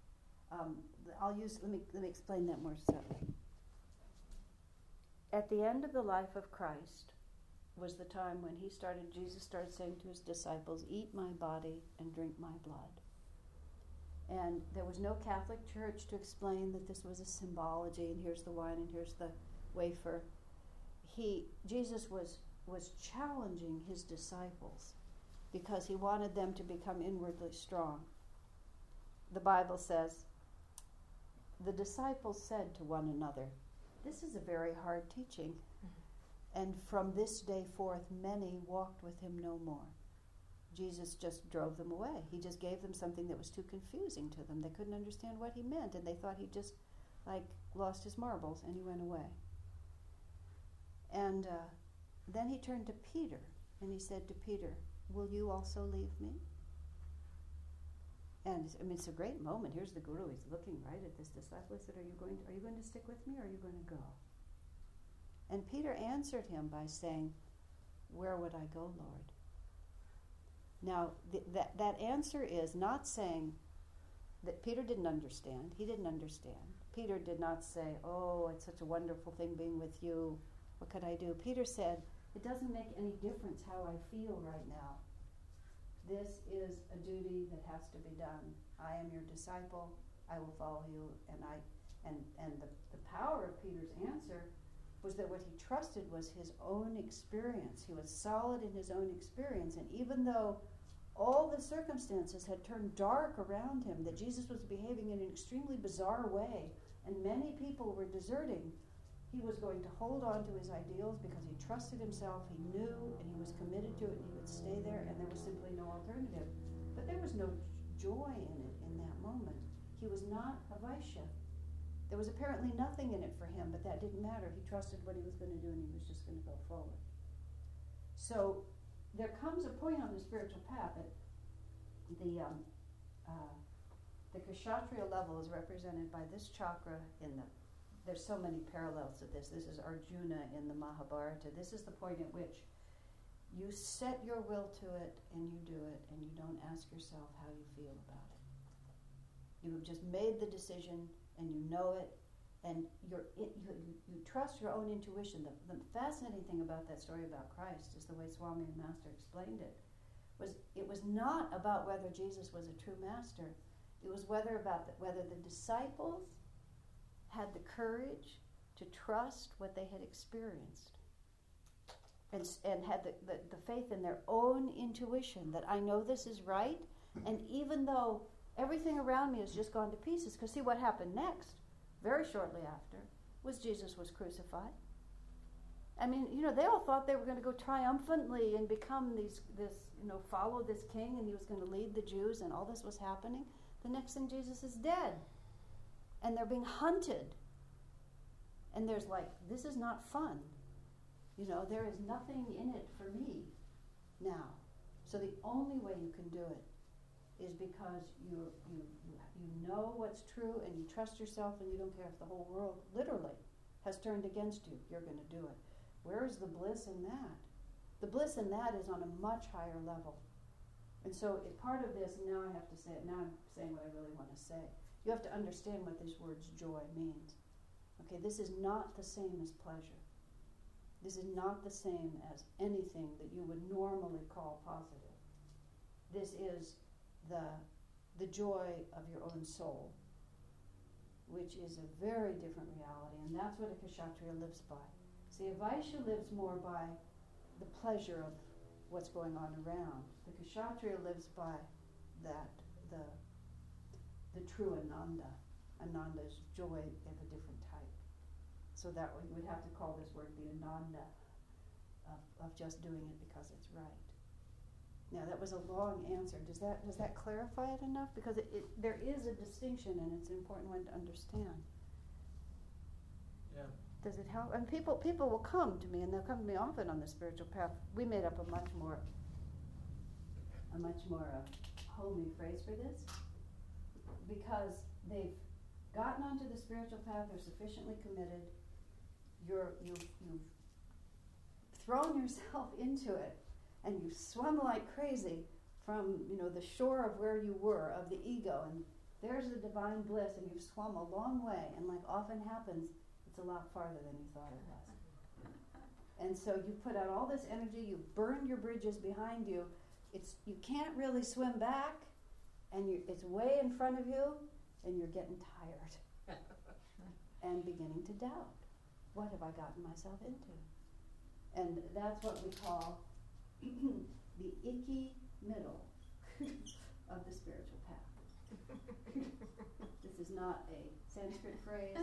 Let me explain that more subtly. At the end of the life of Christ was the time when Jesus started saying to his disciples, "Eat my body and drink my blood." And there was no Catholic Church to explain that this was a symbology, and here's the wine and here's the wafer. Jesus was challenging his disciples because he wanted them to become inwardly strong. The Bible says, the disciples said to one another, "This is a very hard teaching." And from this day forth, many walked with him no more. Jesus just drove them away. He just gave them something that was too confusing to them. They couldn't understand what he meant, and they thought he just lost his marbles, and he went away. And then he turned to Peter, and he said to Peter, "Will you also leave me?" And it's a great moment. Here's the Guru. He's looking right at this disciple. He said, "Are you going to stick with me, or are you going to go?" And Peter answered him by saying, "Where would I go, Lord?" Now, that answer is not saying that Peter didn't understand. He didn't understand. Peter did not say, "Oh, it's such a wonderful thing being with you. What could I do?" Peter said, "It doesn't make any difference how I feel right now. This is a duty that has to be done. I am your disciple. I will follow you." And the power of Peter's answer was that what he trusted was his own experience. He was solid in his own experience, and even though all the circumstances had turned dark around him, that Jesus was behaving in an extremely bizarre way, and many people were deserting, he was going to hold on to his ideals because he trusted himself, he knew, and he was committed to it, and he would stay there, and there was simply no alternative. But there was no joy in it in that moment. He was not a Vaishya. There was apparently nothing in it for him, but that didn't matter. He trusted what he was going to do, and he was just going to go forward. So there comes a point on the spiritual path that the Kshatriya level is represented by this chakra there's so many parallels to this. This is Arjuna in the Mahabharata. This is the point at which you set your will to it, and you do it, and you don't ask yourself how you feel about it. You have just made the decision, and you know it, and you trust your own intuition. The fascinating thing about that story about Christ is the way Swami and Master explained it. It was not about whether Jesus was a true master. It was whether the disciples had the courage to trust what they had experienced, and had the faith in their own intuition that I know this is right, and even though everything around me has just gone to pieces, because see what happened next, very shortly after, was Jesus was crucified. I mean, they all thought they were going to go triumphantly and become follow this king, and he was going to lead the Jews, and all this was happening. The next thing, Jesus is dead. And they're being hunted. And there's this is not fun. There is nothing in it for me now. So the only way you can do it is because you know what's true, and you trust yourself, and you don't care if the whole world literally has turned against you. You're going to do it. Where is the bliss in that? The bliss in that is on a much higher level. And so part of this, and now I have to say it, now I'm saying what I really want to say. You have to understand what this word joy means. Okay, this is not the same as pleasure. This is not the same as anything that you would normally call positive. This is the joy of your own soul, which is a very different reality, and that's what a Kshatriya lives by. See, a Vaishya lives more by the pleasure of what's going on around. The Kshatriya lives by the true Ananda. Ananda is joy of a different type. So that way you would have to call this word the Ananda of just doing it because it's right. Now that was a long answer. Does that clarify it enough? Because there is a distinction, and it's an important one to understand. Yeah. Does it help? And people will come to me, and they'll come to me often on the spiritual path. We made up a much more homey phrase for this, because they've gotten onto the spiritual path, they're sufficiently committed. You've thrown yourself into it, and you've swum like crazy from the shore of where you were, of the ego, and there's the divine bliss, and you've swum a long way, and like often happens, it's a lot farther than you thought it was. And so you put out all this energy, you've burned your bridges behind you, you can't really swim back, and it's way in front of you, and you're getting tired and beginning to doubt. What have I gotten myself into? And that's what we call the icky middle of the spiritual path. This is not a Sanskrit phrase.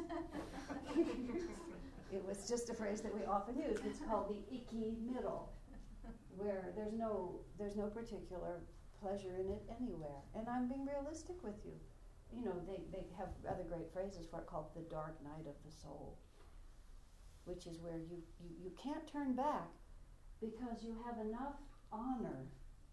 It was just a phrase that we often use. It's called the icky middle, where there's no particular pleasure in it anywhere. And I'm being realistic with you. They have other great phrases for it called the dark night of the soul, which is where you can't turn back because you have enough honor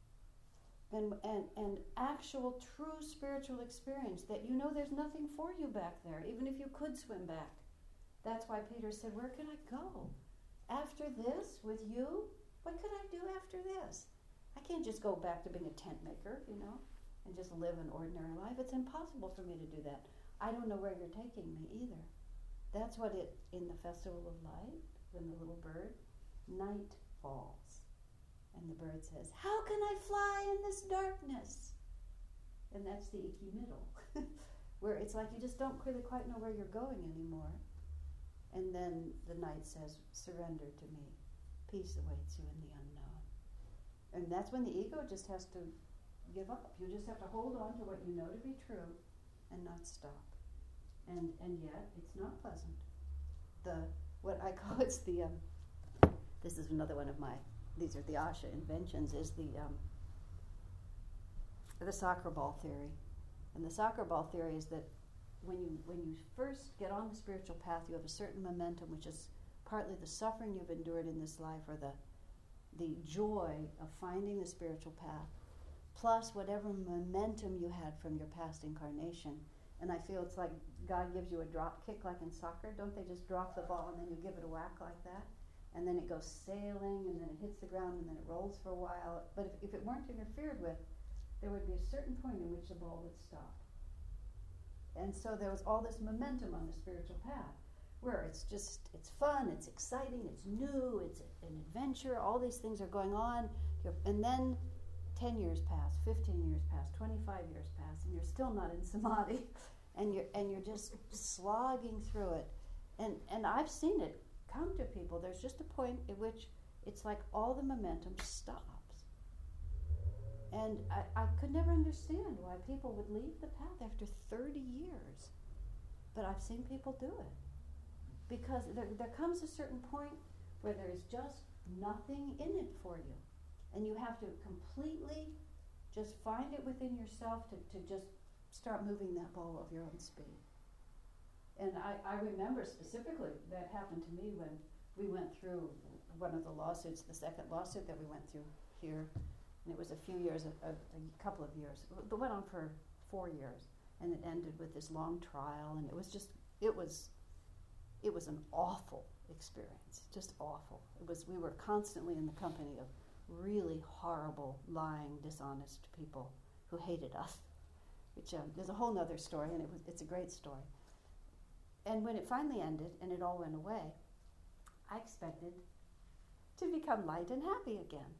and actual true spiritual experience that there's nothing for you back there, even if you could swim back. That's why Peter said, where could I go? After this, with you, what could I do after this? I can't just go back to being a tent maker, and just live an ordinary life. It's impossible for me to do that. I don't know where you're taking me either. That's what in the Festival of Light, when the little bird, night falls. And the bird says, how can I fly in this darkness? And that's the icky middle, where it's like you just don't really quite know where you're going anymore. And then the night says, surrender to me. Peace awaits you in the unknown. And that's when the ego just has to give up. You just have to hold on to what you know to be true and not stop. And yet, it's not pleasant. What I call this is another one of these are the Asha inventions, is the soccer ball theory. And the soccer ball theory is that when you first get on the spiritual path, you have a certain momentum, which is partly the suffering you've endured in this life, or the joy of finding the spiritual path, plus whatever momentum you had from your past incarnation. And I feel it's like God gives you a drop kick like in soccer. Don't they just drop the ball and then you give it a whack like that? And then it goes sailing, and then it hits the ground, and then it rolls for a while. But if it weren't interfered with, there would be a certain point in which the ball would stop. And so there was all this momentum on the spiritual path, where it's fun, it's exciting, it's new, it's an adventure, all these things are going on. And then 10 years pass, 15 years pass, 25 years pass, and you're still not in samadhi, and you're just slogging through it. And I've seen it come to people. There's just a point at which it's like all the momentum stops. And I could never understand why people would leave the path after 30 years. But I've seen people do it. because there comes a certain point where there is just nothing in it for you. And you have to completely just find it within yourself to just start moving that ball of your own speed. And I remember specifically that happened to me when we went through one of the lawsuits, the second lawsuit that we went through here. And it was a few years, a couple of years. It went on for 4 years. And it ended with this long trial. And it was an awful experience, just awful. We were constantly in the company of really horrible, lying, dishonest people who hated us, which there's a whole other story, and it's a great story. And when it finally ended and it all went away, I expected to become light and happy again,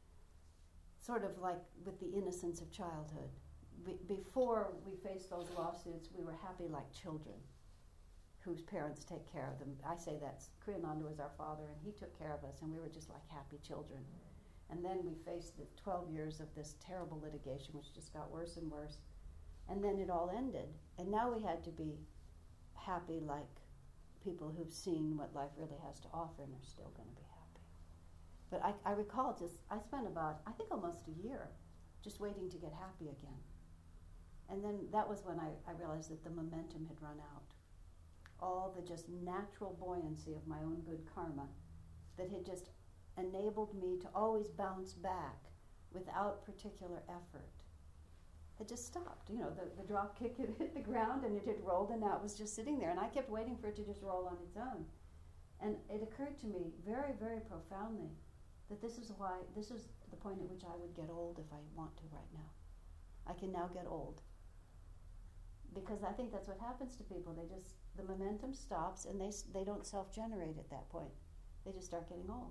sort of like with the innocence of childhood. Before we faced those lawsuits, we were happy like children whose parents take care of them. I say that Kriyananda was our father, and he took care of us, and we were just like happy children. And then we faced the 12 years of this terrible litigation, which just got worse and worse. And then it all ended. And now we had to be happy like people who've seen what life really has to offer and are still going to be happy. But I recall I spent about, I think almost a year just waiting to get happy again. And then that was when I realized that the momentum had run out. All the just natural buoyancy of my own good karma that had just enabled me to always bounce back without particular effort had just stopped. You know, the drop kick had hit the ground and it had rolled, and now it was just sitting there, and I kept waiting for it to just roll on its own. And it occurred to me very, very profoundly that this is the point at which I would get old if I want to right now. I can now get old. Because I think that's what happens to people. The momentum stops, and they don't self-generate at that point. They just start getting old.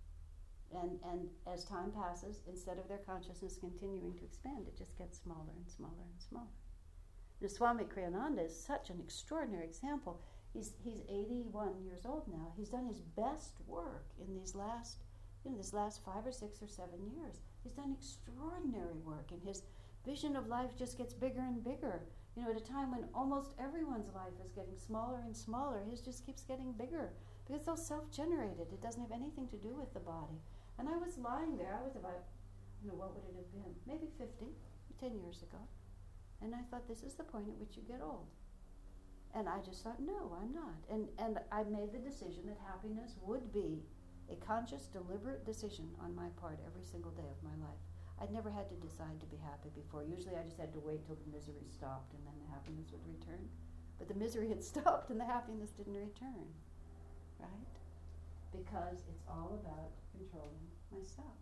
And as time passes, instead of their consciousness continuing to expand, it just gets smaller and smaller and smaller. The Swami Kriyananda is such an extraordinary example. He's 81 years old now. He's done his best work in these last 5 or 6 or 7 years. He's done extraordinary work, and his vision of life just gets bigger and bigger. You know, at a time when almost everyone's life is getting smaller and smaller, his just keeps getting bigger because it's so self-generated. It doesn't have anything to do with the body. And I was lying there. I was about, what would it have been? Maybe 50, 10 years ago. And I thought, this is the point at which you get old. And I just thought, no, I'm not. And I made the decision that happiness would be a conscious, deliberate decision on my part every single day of my life. I'd never had to decide to be happy before. Usually I just had to wait till the misery stopped and then the happiness would return. But the misery had stopped and the happiness didn't return, right? Because it's all about controlling myself.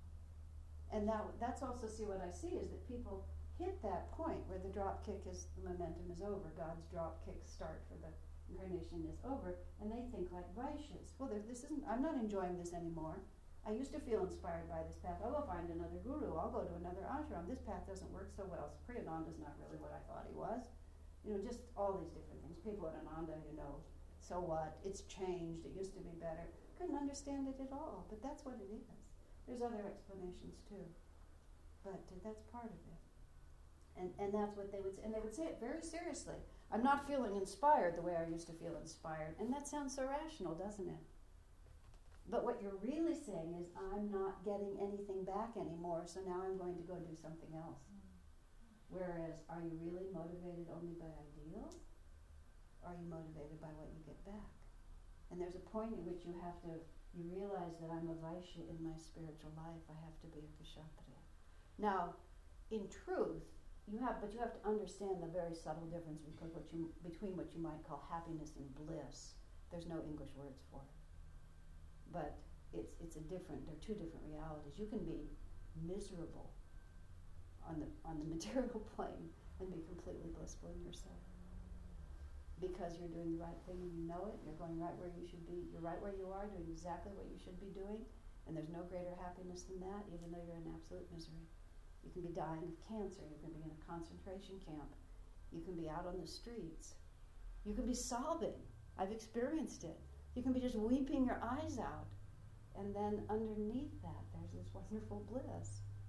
And that's also what I see is that people hit that point where the drop kick the momentum is over. God's drop kick start for the incarnation is over, and they think like Vaishyas. Well, I'm not enjoying this anymore. I used to feel inspired by this path. I'll go find another guru. I'll go to another ashram. This path doesn't work so well. Kriyananda's not really what I thought he was. Just all these different things. People at Ananda, so what? It's changed. It used to be better. Couldn't understand it at all, but that's what it is. There's other explanations too, but that's part of it. And that's what they would say. And they would say it very seriously. I'm not feeling inspired the way I used to feel inspired. And that sounds so rational, doesn't it? But what you're really saying is, I'm not getting anything back anymore, so now I'm going to go do something else. Whereas, are you really motivated only by ideals? Or are you motivated by what you get back? And there's a point at which you realize that I'm a Vaishya in my spiritual life. I have to be a Kshatriya. Now, in truth, you have to understand the very subtle difference between what you might call happiness and bliss. There's no English words for it. But they're two different realities. You can be miserable on the material plane and be completely blissful in yourself. Because you're doing the right thing and you know it, you're going right where you should be, you're right where you are, doing exactly what you should be doing, and there's no greater happiness than that, even though you're in absolute misery. You can be dying of cancer, you can be in a concentration camp, you can be out on the streets, you can be sobbing. I've experienced it. You can be just weeping your eyes out, and then underneath that there's this wonderful bliss.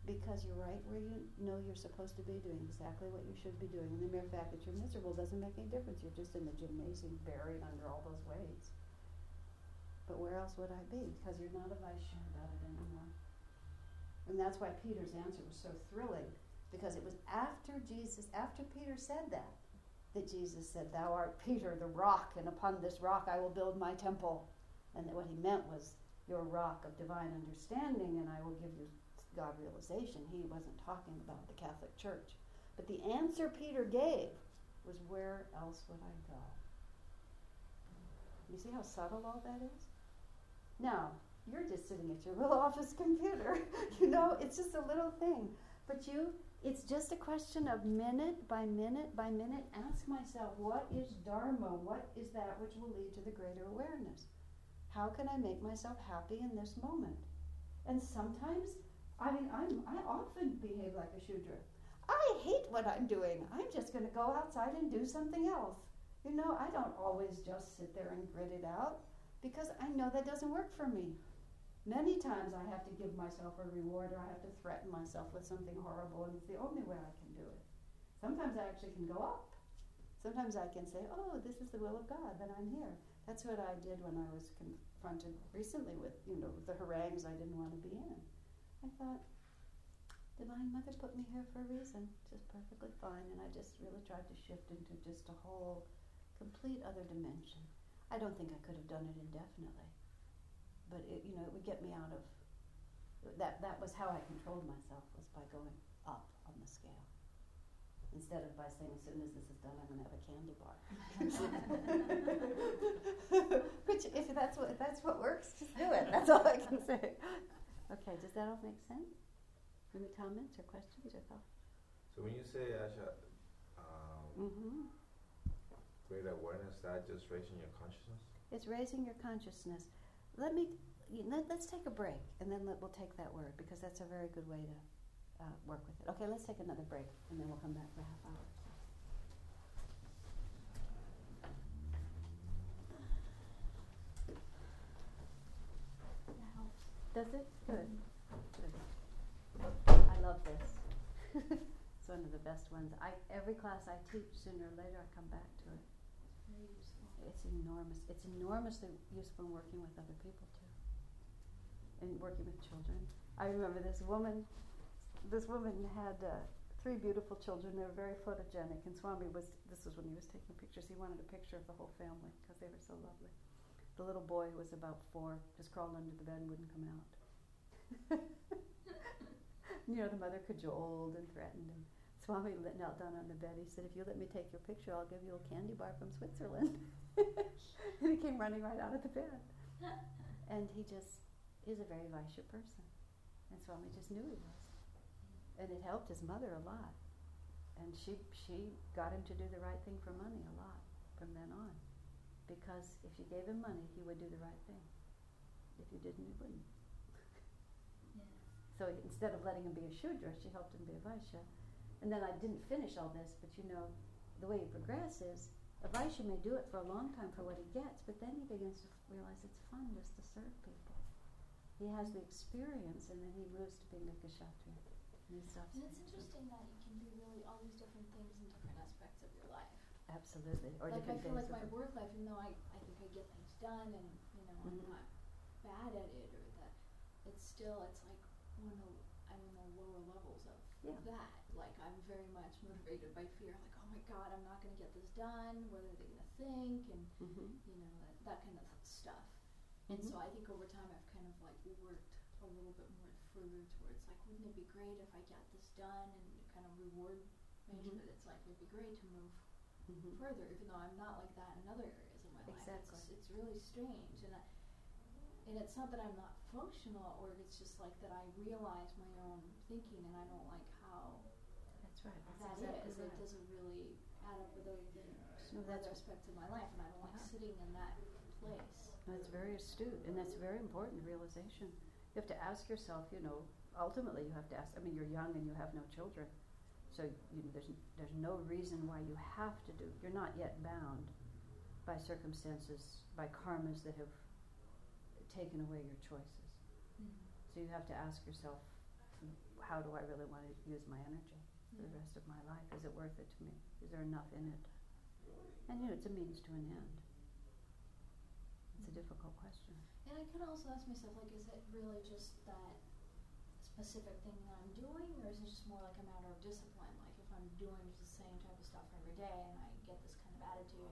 because you're right where you know you're supposed to be, doing exactly what you should be doing. And the mere fact that you're miserable doesn't make any difference. You're just in the gymnasium buried under all those weights. But where else would I be? Because you're not a Vaishya about it anymore. And that's why Peter's answer was so thrilling, because it was after Peter said that Jesus said, "Thou art Peter, the rock, and upon this rock I will build my temple." And that what he meant was, your rock of divine understanding, and I will give you God realization. He wasn't talking about the Catholic Church. But the answer Peter gave was, where else would I go? You see how subtle all that is? Now, you're just sitting at your little office computer. It's just a little thing. But it's just a question of minute by minute by minute. Ask myself, what is Dharma? What is that which will lead to the greater awareness? How can I make myself happy in this moment? And sometimes, I often behave like a Shudra. I hate what I'm doing. I'm just going to go outside and do something else. I don't always just sit there and grit it out, because I know that doesn't work for me. Many times I have to give myself a reward, or I have to threaten myself with something horrible, and it's the only way I can do it. Sometimes I actually can go up. Sometimes I can say, oh, this is the will of God, that I'm here. That's what I did when I was confronted recently with, the harangues I didn't want to be in. I thought, Divine Mother put me here for a reason, just perfectly fine, and I just really tried to shift into just a whole, complete other dimension. I don't think I could have done it indefinitely, but it would get me out of that. That was how I controlled myself, was by going up on the scale, instead of by saying, as soon as this is done, I'm going to have a candy bar. Which, if that's what works, just do it. That's all I can say. Okay, does that all make sense? Any comments or questions or thoughts? So when you say, Asha, great awareness, that just raising your consciousness? It's raising your consciousness. Let's take a break, and then we'll take that word, because that's a very good way to work with it. Okay, let's take another break, and then we'll come back for a half hour. That helps. Does it? Good. Good. I love this. It's one of the best ones. Every class I teach, sooner or later I come back to it. Very useful. It's enormous. It's enormously useful in working with other people too, and working with children. I remember this woman had 3 beautiful children. They were very photogenic, and Swami this was when he was taking pictures. He wanted a picture of the whole family because they were so lovely. The little boy was about 4, just crawled under the bed and wouldn't come out. The mother cajoled and threatened him. Swami knelt down on the bed. He said, if you let me take your picture, I'll give you a candy bar from Switzerland. And he came running right out of the bed. And he just is a very Vaishya person. And Swami just knew he was. And it helped his mother a lot. And she got him to do the right thing for money a lot from then on. Because if you gave him money, he would do the right thing. If you didn't, he wouldn't. Yeah. So instead of letting him be a Shudra, she helped him be a Vaishya. And then I didn't finish all this, but the way he progresses, a Vaishya may do it for a long time for what he gets, but then he begins to realize it's fun just to serve people. He has the experience, and then he moves to being a Kshatriya. And it's interesting that you can do really all these different things in different aspects of your life. Absolutely. Or like I different feel things. like my work life, even though I think I get things done and I'm not bad at it, or that it's like I'm in the lower levels of that. Like I'm very much motivated by fear. Like, oh my God, I'm not going to get this done. What are they going to think? And that kind of stuff. And so I think over time I've kind of like worked a little bit more further towards like, wouldn't it be great if I got this done, and kind of reward measure that it's like it'd be great to move further, even though I'm not like that in other areas of my life. It's really strange, and it's not that I'm not functional, or it's just like that I realize my own thinking, and I don't like how That's right. that exactly is. Right. It doesn't really add up with other things, other aspects of my life, and I don't like sitting in that place. That's very astute, and that's a very important realization. You have to ask yourself, ultimately you have to ask, you're young and you have no children, so there's no reason why you have to do. You're not yet bound by circumstances, by karmas that have taken away your choices. So you have to ask yourself, how do I really want to use my energy for the rest of my life? Is it worth it to me? Is there enough in it? And it's a means to an end. It's a difficult question. And I could also ask myself, like, is it really just that specific thing that I'm doing, or is it just more like a matter of discipline? Like, if I'm doing the same type of stuff every day and I get this kind of attitude,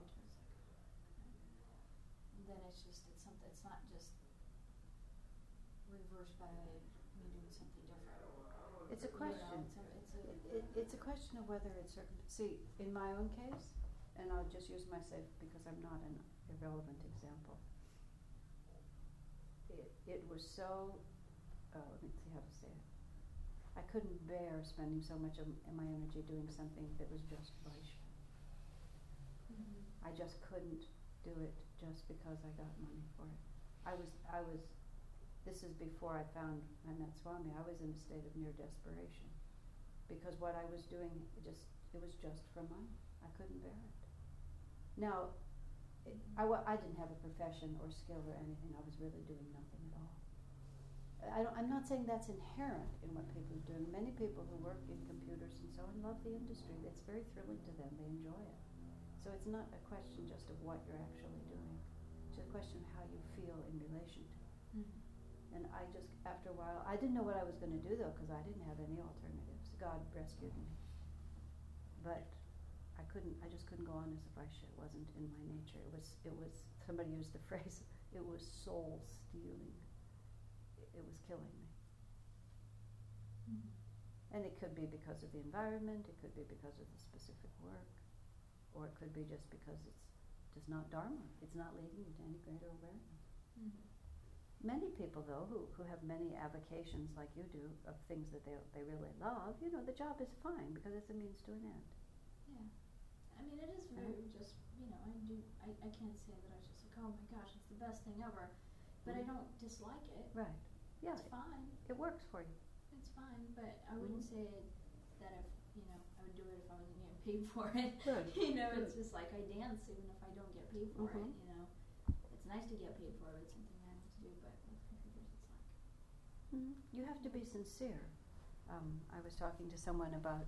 then it's something. It's not just reversed by me doing something different. It's a question. It's a question of whether it's see, in my own case, and I'll just use myself because I'm not an irrelevant example. It was so, let me see how to say it. I couldn't bear spending so much of my energy doing something that was just Vaishya. Mm-hmm. I just couldn't do it just because I got money for it. I was, this is before I met Swami, I was in a state of near desperation. Because what I was doing, it was just for money. I couldn't bear it. Now, I didn't have a profession or skill or anything. I was really doing nothing at all. I'm not saying that's inherent in what people are doing. Many people who work in computers and so on love the industry. It's very thrilling to them. They enjoy it. So it's not a question just of what you're actually doing. It's a question of how you feel in relation to it. Mm-hmm. And I just, after a while, I didn't know what I was going to do though, because I didn't have any alternatives. God rescued me. But I just couldn't go on as a Vaishya. It wasn't in my nature. It was, somebody used the phrase, it was soul stealing. It was killing me. Mm-hmm. And it could be because of the environment, it could be because of the specific work, or it could be just because it's just not Dharma. It's not leading you to any greater awareness. Mm-hmm. Many people, though, who have many avocations like you do, of things that they really love, the job is fine because it's a means to an end. Yeah. I mean, it is very just, I can't say that I was just like, oh my gosh, it's the best thing ever. But I don't dislike it. Right. Yeah. It's fine. It works for you. It's fine, but I wouldn't say that if, I would do it if I wasn't getting paid for it. Good. It's just like I dance even if I don't get paid for it, It's nice to get paid for it. It's something I have to do, but with computers it's like... You have to be sincere. I was talking to someone about,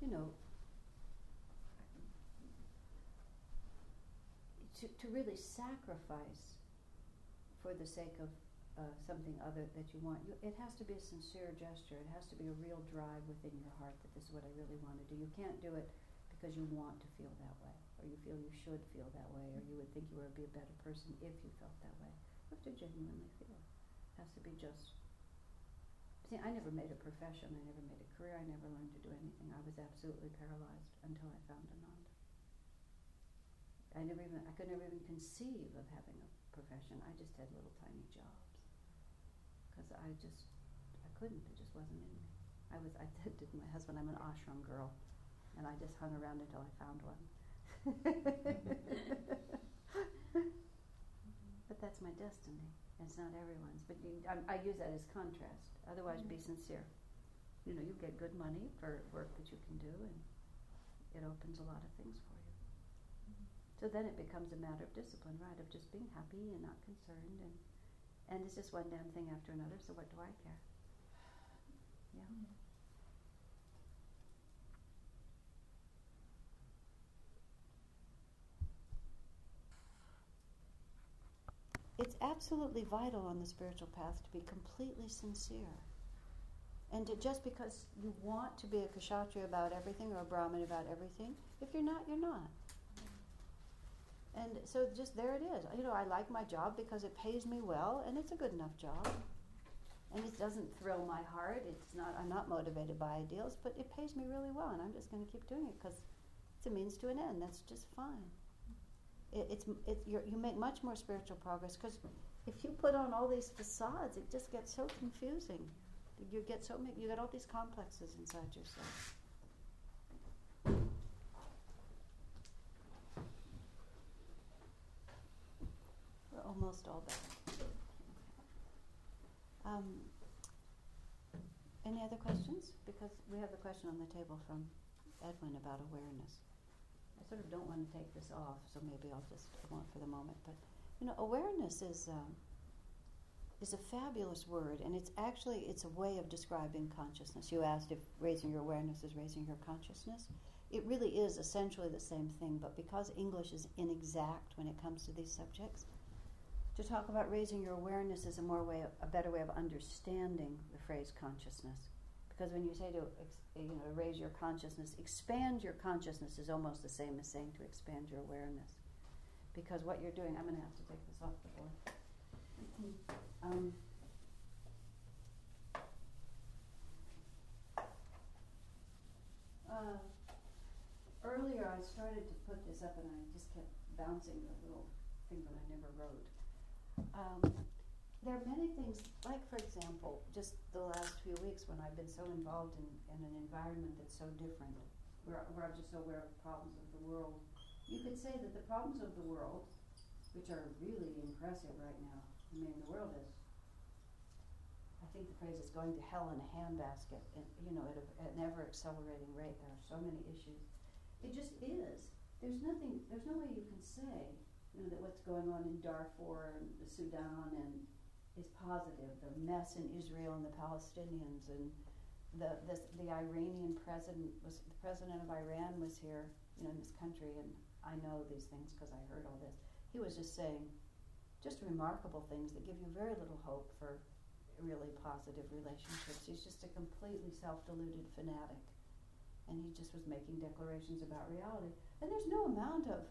to really sacrifice for the sake of something other that you want. It has to be a sincere gesture. It has to be a real drive within your heart that this is what I really want to do. You can't do it because you want to feel that way, or you feel you should feel that way, or you would think you would be a better person if you felt that way. You have to genuinely feel it. It has to be just... See, I never made a profession. I never made a career. I never learned to do anything. I was absolutely paralyzed until I found Ananda. I could never even conceive of having a profession. I just had little tiny jobs. Because I couldn't. It just wasn't in me. I said to my husband, I'm an ashram girl. And I just hung around until I found one. But that's my destiny. It's not everyone's. But I use that as contrast. Otherwise, be sincere. You get good money for work that you can do, and it opens a lot of things for you. So then it becomes a matter of discipline, right? Of just being happy and not concerned, and it's just one damn thing after another, so what do I care? Yeah. It's absolutely vital on the spiritual path to be completely sincere. And just because you want to be a kshatriya about everything or a brahmin about everything, if you're not, you're not. And so just there it is. I like my job because it pays me well, and it's a good enough job. And it doesn't thrill my heart. I'm not motivated by ideals, but it pays me really well, and I'm just going to keep doing it because it's a means to an end. That's just fine. You make much more spiritual progress because if you put on all these facades, it just gets so confusing. You get all these complexes inside yourself. We're almost all back. Any other questions? Because we have a question on the table from Edwin about awareness. I sort of don't want to take this off, so maybe I won't for the moment. But, awareness is, is a fabulous word, and it's a way of describing consciousness. You asked if raising your awareness is raising your consciousness. It really is essentially the same thing, but because English is inexact when it comes to these subjects, to talk about raising your awareness is a better way of understanding the phrase consciousness. Because when you say to raise your consciousness, expand your consciousness is almost the same as saying to expand your awareness. Because what you're doing, I'm going to have to take this off the board. Earlier I started to put this up and I just kept bouncing the little thing that I never wrote. There are many things, like for example, just the last few weeks when I've been so involved in an environment that's so different, where I'm just so aware of the problems of the world. You could say that the problems of the world, which are really impressive right now, I mean the world is, I think the phrase is going to hell in a handbasket, and, at an ever-accelerating rate. There are so many issues. It just is. There's no way you can say, that what's going on in Darfur and the Sudan is positive. The mess in Israel and the Palestinians, and the Iranian president the president of Iran was here, in this country, and I know these things because I heard all this. He was just saying just remarkable things that give you very little hope for really positive relationships. He's just a completely self-deluded fanatic, and he just was making declarations about reality. And there's no amount of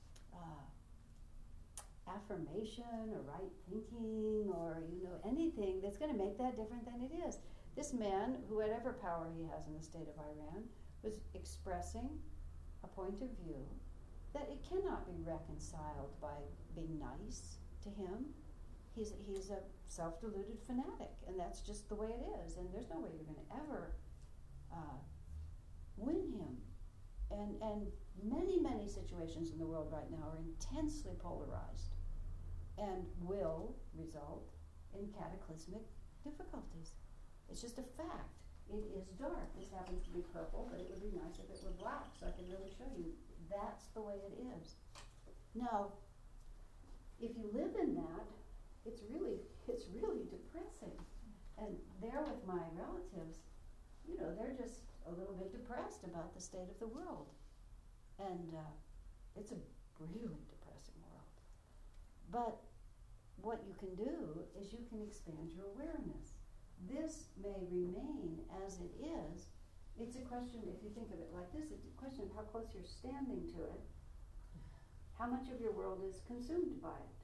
affirmation or right thinking or anything that's going to make that different than it is. This man, whatever power he has in the state of Iran, was expressing a point of view that it cannot be reconciled by being nice to him. He's a self-deluded fanatic, and that's just the way it is, and there's no way you're going to ever win him. And many situations in the world right now are intensely polarized and will result in cataclysmic difficulties. It's just a fact. It is dark. This happens to be purple, but it would be nice if it were black, so I can really show you that's the way it is. Now, if you live in that, it's really depressing. And there with my relatives, they're just a little bit depressed about the state of the world. And it's a really depressing world. But what you can do is you can expand your awareness. This may remain as it is. It's a question, if you think of it like this, it's a question of how close you're standing to it. How much of your world is consumed by it?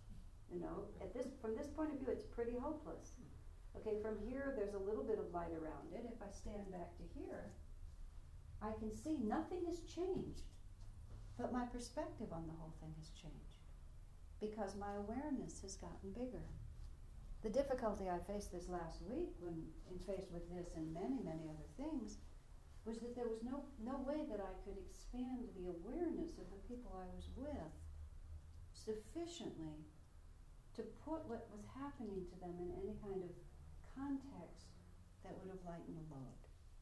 From this point of view, it's pretty hopeless. Okay, from here, there's a little bit of light around it. If I stand back to here, I can see nothing has changed, but my perspective on the whole thing has changed because my awareness has gotten bigger. The difficulty I faced this last week when faced with this and many other things was that there was no way that I could expand the awareness of the people I was with sufficiently to put what was happening to them in any kind of context that would have lightened the load.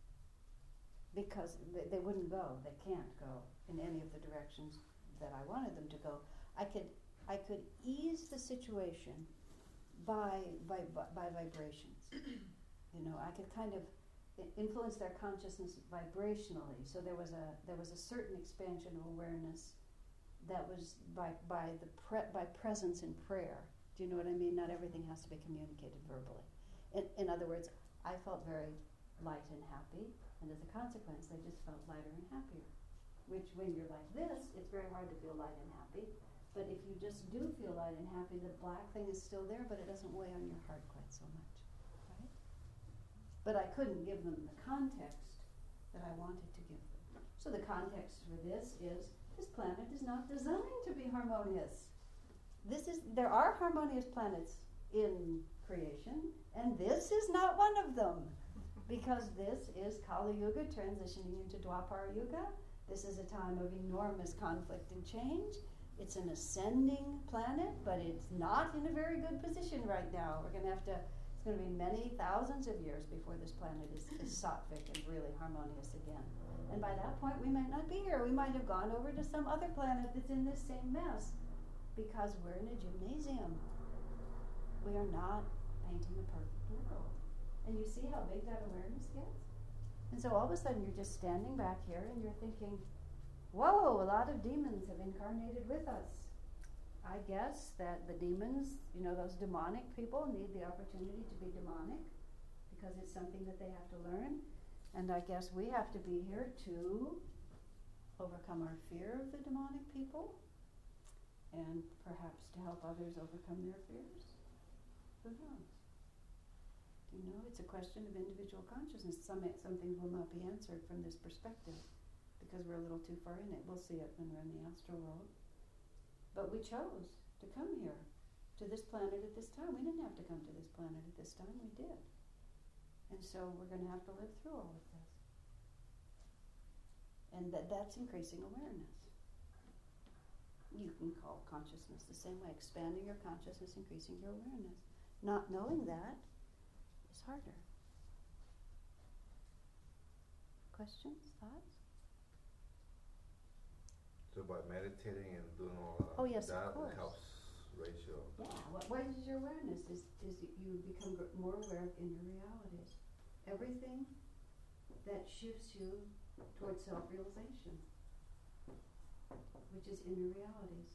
Because they wouldn't go, they can't go in any of the directions that I wanted them to go. I could ease the situation by vibrations. I could kind of influence their consciousness vibrationally. So there was a certain expansion of awareness that was by presence in prayer. Do you know what I mean? Not everything has to be communicated verbally. In other words, I felt very light and happy, and as a consequence, they just felt lighter and happier. Which, when you're like this, it's very hard to feel light and happy. But if you just do feel light and happy, the black thing is still there, but it doesn't weigh on your heart quite so much. Right? But I couldn't give them the context that I wanted to give them. So the context for this is, this planet is not designed to be harmonious. There are harmonious planets in creation, and this is not one of them. Because this is Kali Yuga transitioning into Dwapara Yuga. This is a time of enormous conflict and change. It's an ascending planet, but it's not in a very good position right now. It's going to be many thousands of years before this planet is sattvic and really harmonious again. And by that point, we might not be here. We might have gone over to some other planet that's in this same mess because we're in a gymnasium. We are not painting a perfect world. And you see how big that awareness gets? And so all of a sudden you're just standing back here and you're thinking, whoa, a lot of demons have incarnated with us. I guess that the demons, those demonic people need the opportunity to be demonic because it's something that they have to learn. And I guess we have to be here to overcome our fear of the demonic people and perhaps to help others overcome their fears. Who knows? It's a question of individual consciousness. Some things will not be answered from this perspective because we're a little too far in it. We'll see it when we're in the astral world. But we chose to come here, to this planet at this time. We didn't have to come to this planet at this time. We did. And so we're going to have to live through all of this. And that's increasing awareness. You can call consciousness the same way. Expanding your consciousness, increasing your awareness. Not knowing that is harder. Questions? Thoughts? So by meditating and doing all that, Oh, yes, of that course. helps raise your... Yeah, what is your awareness? Is you become more aware of inner realities. Everything that shifts you towards self-realization, which is inner realities.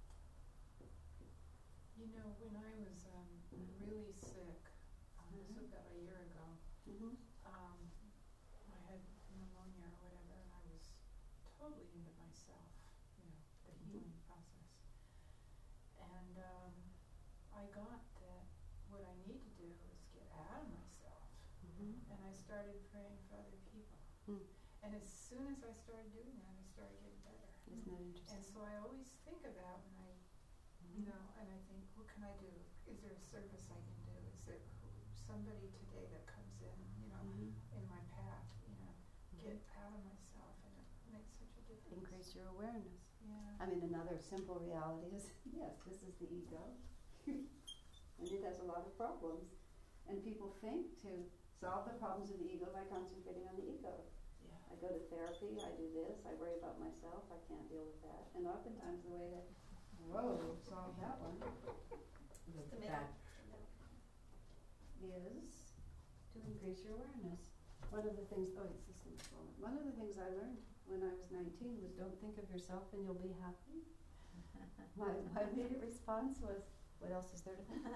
When I was really sick, this was about a year ago, I had pneumonia or whatever, and I was totally into myself, the healing process. And I got that what I need to do is get out of myself. And I started praying for other people. And as soon as I started doing that, I started getting better. Isn't that interesting? And so I always think of that when I, and I think, what can I do? Is there a service I can do? Is there somebody today that comes in, in my path, get out of myself, and it makes such a difference. Increase your awareness. Yeah. I mean, another simple reality is, yes, this is the ego. And it has a lot of problems. And people think to solve the problems of the ego by concentrating on the ego. Yeah. I go to therapy, I do this, I worry about myself, I can't deal with that. And oftentimes the way to, solve that one It's the that middle. is to increase your awareness. One of the things, one of the things I learned when I was 19 was don't think of yourself and you'll be happy. My immediate response was, what else is there to think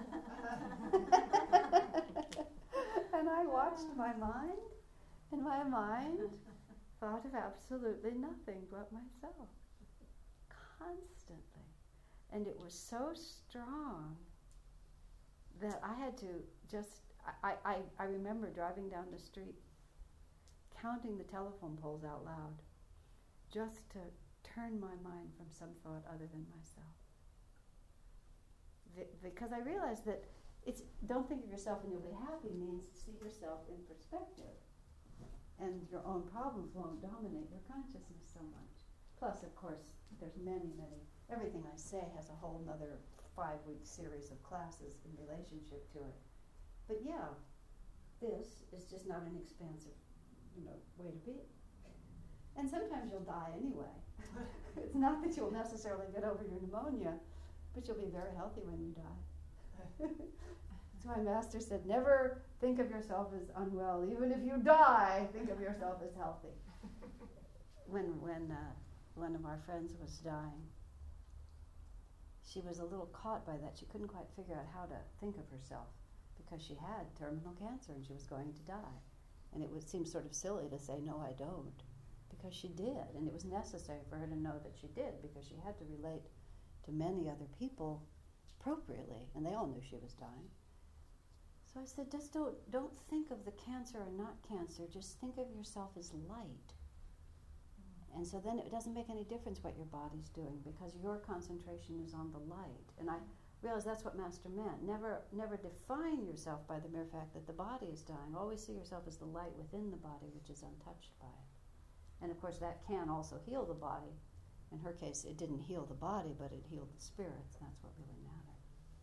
about? And I watched my mind, and my mind thought of absolutely nothing but myself. Constantly. And it was so strong that I had to just, I remember driving down the street, counting the telephone poles out loud, just to turn my mind from some thought other than myself. Because I realized that don't think of yourself and you'll be happy means see yourself in perspective. And your own problems won't dominate your consciousness so much. Plus, of course, there's many, everything I say has a whole nother 5-week series of classes in relationship to it. But yeah, this is just not an expansive, way to be. And sometimes you'll die anyway. It's not that you'll necessarily get over your pneumonia, but you'll be very healthy when you die. That's why Master said, never think of yourself as unwell. Even if you die, think of yourself as healthy. When one of our friends was dying, she was a little caught by that. She couldn't quite figure out how to think of herself because she had terminal cancer and she was going to die. And it would seem sort of silly to say, no, I don't, because she did. And it was necessary for her to know that she did because she had to relate to many other people appropriately, and they all knew she was dying. So I said, just don't think of the cancer or not cancer, just think of yourself as light. And so then it doesn't make any difference what your body's doing because your concentration is on the light. And I realized that's what Master meant. Never define yourself by the mere fact that the body is dying. Always see yourself as the light within the body, which is untouched by it. And of course that can also heal the body. In her case, it didn't heal the body, but it healed the spirits. That's what really mattered.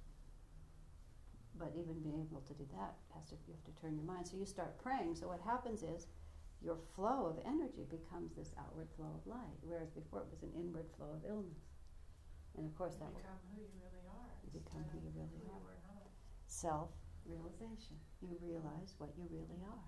But even being able to do that, you have to turn your mind. So you start praying. So what happens is your flow of energy becomes this outward flow of light, whereas before it was an inward flow of illness. And of course You become who you really are. You become who you really are. Who you were not. Self realization. You realize what you really are.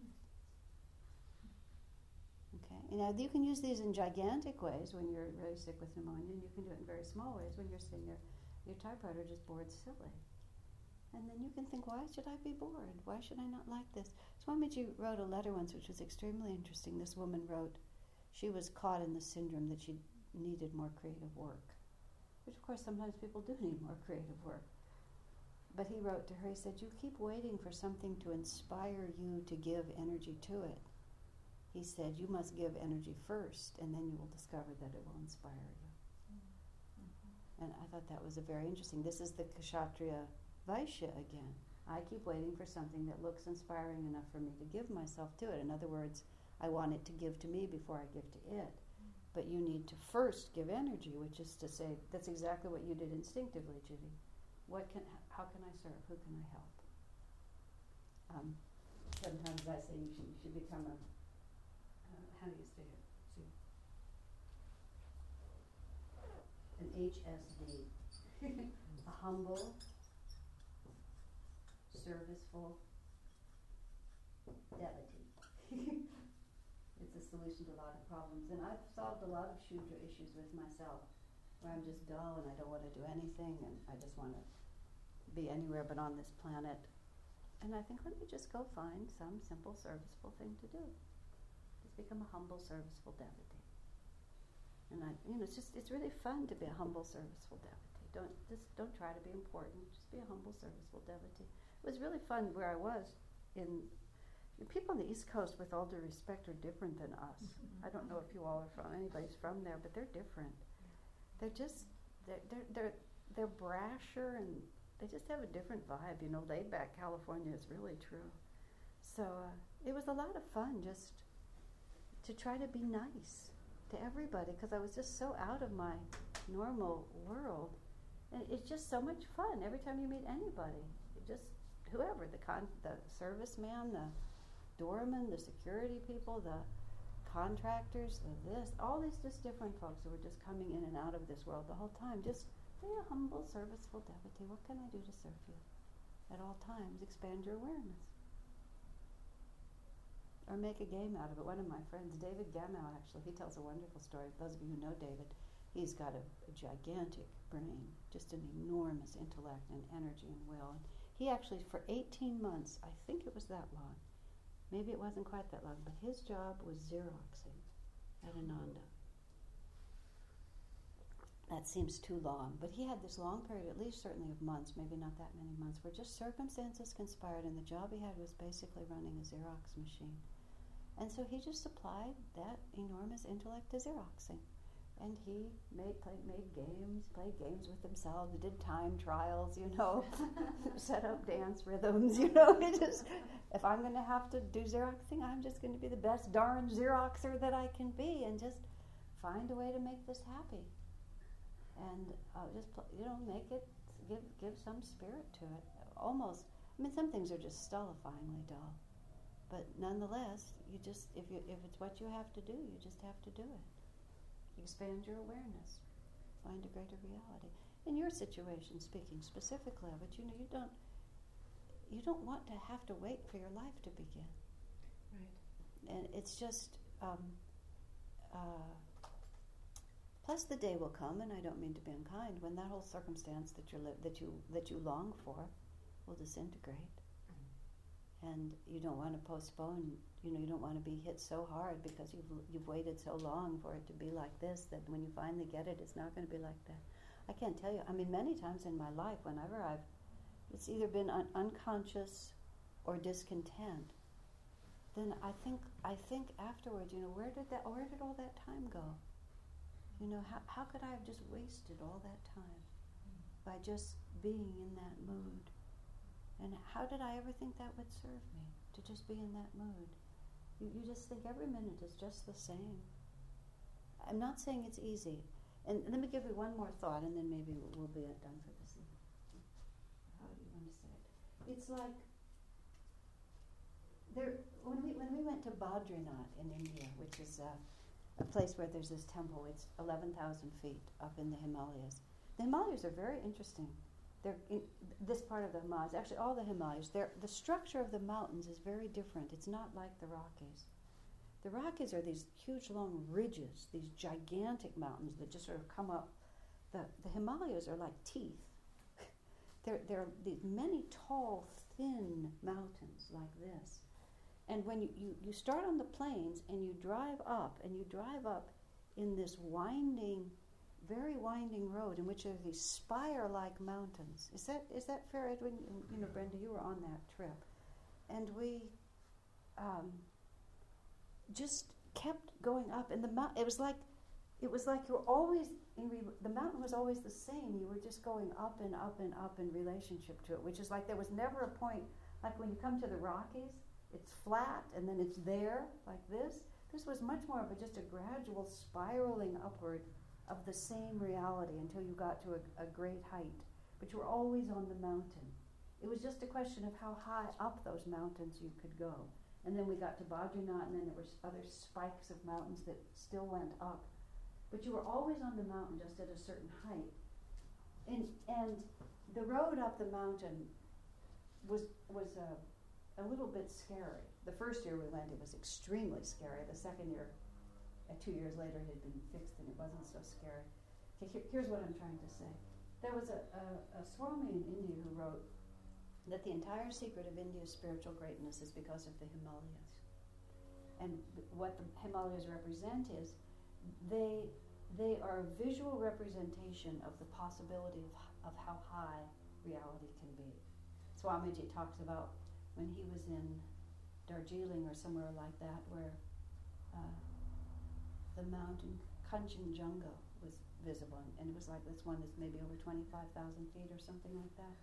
Okay? And now you can use these in gigantic ways when you're really sick with pneumonia, and you can do it in very small ways when you're sitting there, your typewriter just bored silly. And then you can think, why should I be bored? Why should I not like this? Swamiji wrote a letter once which was extremely interesting. This woman wrote, she was caught in the syndrome that she needed more creative work, which of course sometimes people do need more creative work. But he wrote to her, he said, you keep waiting for something to inspire you to give energy to it. He said, you must give energy first, and then you will discover that it will inspire you. Mm-hmm. And I thought that was a very interesting. This is the Kshatriya Vaishya again. I keep waiting for something that looks inspiring enough for me to give myself to it. In other words, I want it to give to me before I give to it. But you need to first give energy, which is to say, that's exactly what you did instinctively, Judy. How can I serve? Who can I help? Sometimes I say you should become a, how do you say it? See. An HSD. A humble, serviceful devotee. It's a solution to a lot of problems. And I've solved a lot of Shudra issues with myself, where I'm just dull and I don't want to do anything, and I just want to be anywhere but on this planet. And I think, let me just go find some simple, serviceful thing to do. Just become a humble, serviceful devotee. And it's really fun to be a humble, serviceful devotee. Don't try to be important. Just be a humble, serviceful devotee. It was really fun where I was. People on the East Coast, with all due respect, are different than us. I don't know if you all are anybody's from there, but they're different. They're brasher, and they just have a different vibe. Laid back California is really true. So it was a lot of fun just to try to be nice to everybody, because I was just so out of my normal world. And it's just so much fun every time you meet anybody. Whoever, the serviceman, the doorman, the security people, the contractors, all these just different folks who were just coming in and out of this world the whole time. Just be a humble, serviceful devotee. What can I do to serve you? At all times, expand your awareness. Or make a game out of it. One of my friends, David Gamow, actually, he tells a wonderful story. Those of you who know David, he's got a gigantic brain, just an enormous intellect and energy and will. And he actually, for 18 months, I think it was that long, maybe it wasn't quite that long, but his job was Xeroxing at Ananda. That seems too long, but he had this long period, at least certainly of months, maybe not that many months, where just circumstances conspired, and the job he had was basically running a Xerox machine. And so he just applied that enormous intellect to Xeroxing. And he played games with himself, did time trials, set up dance rhythms, if I'm going to have to do Xeroxing, I'm just going to be the best darn Xeroxer that I can be, and just find a way to make this happy. And make it, give some spirit to it. Almost, some things are just stultifyingly dull. But nonetheless, if it's what you have to do, you just have to do it. Expand your awareness. Find a greater reality. In your situation, speaking specifically of it, you don't want to have to wait for your life to begin. Right. And it's just, plus the day will come, and I don't mean to be unkind, when that whole circumstance that you long for will disintegrate. And you don't want to postpone, you don't want to be hit so hard because you've waited so long for it to be like this, that when you finally get it, it's not going to be like that. I can't tell you, many times in my life, whenever it's either been unconscious or discontent, then I think afterwards, where did all that time go? How could I have just wasted all that time by just being in that mood? And how did I ever think that would serve me, to just be in that mood? You just think every minute is just the same. I'm not saying it's easy. And let me give you one more thought, and then maybe we'll be done for this evening. How do you want to say it? It's like, when we went to Badrinath in India, which is a place where there's this temple, it's 11,000 feet up in the Himalayas. The Himalayas are very interesting. they're in this part of the Himalayas, actually all the Himalayas, the structure of the mountains is very different. It's not like the Rockies. The Rockies are these huge long ridges, these gigantic mountains that just sort of come up. The Himalayas are like teeth. They're these many tall, thin mountains like this. And when you start on the plains and you drive up in this winding, very winding road in which there are these spire-like mountains. Is that fair, Edwin? You know, Brenda, you were on that trip. And we just kept going up, and it was like you were always the mountain was always the same. You were just going up and up and up in relationship to it, which is like there was never a point, like when you come to the Rockies, it's flat and then it's there like this. This was much more of just a gradual spiraling upward of the same reality until you got to a great height. But you were always on the mountain. It was just a question of how high up those mountains you could go. And then we got to Badrinath, and then there were other spikes of mountains that still went up. But you were always on the mountain just at a certain height. And the road up the mountain was a little bit scary. The first year we went, it was extremely scary. The second year, 2 years later, it had been fixed and it wasn't so scary. Okay, here's what I'm trying to say. There was a Swami in India who wrote that the entire secret of India's spiritual greatness is because of the Himalayas. And what the Himalayas represent is they are a visual representation of the possibility of how high reality can be. Swamiji talks about when he was in Darjeeling or somewhere like that, where the mountain Kanchenjunga was visible, and it was like this one that's maybe over 25,000 feet or something like that.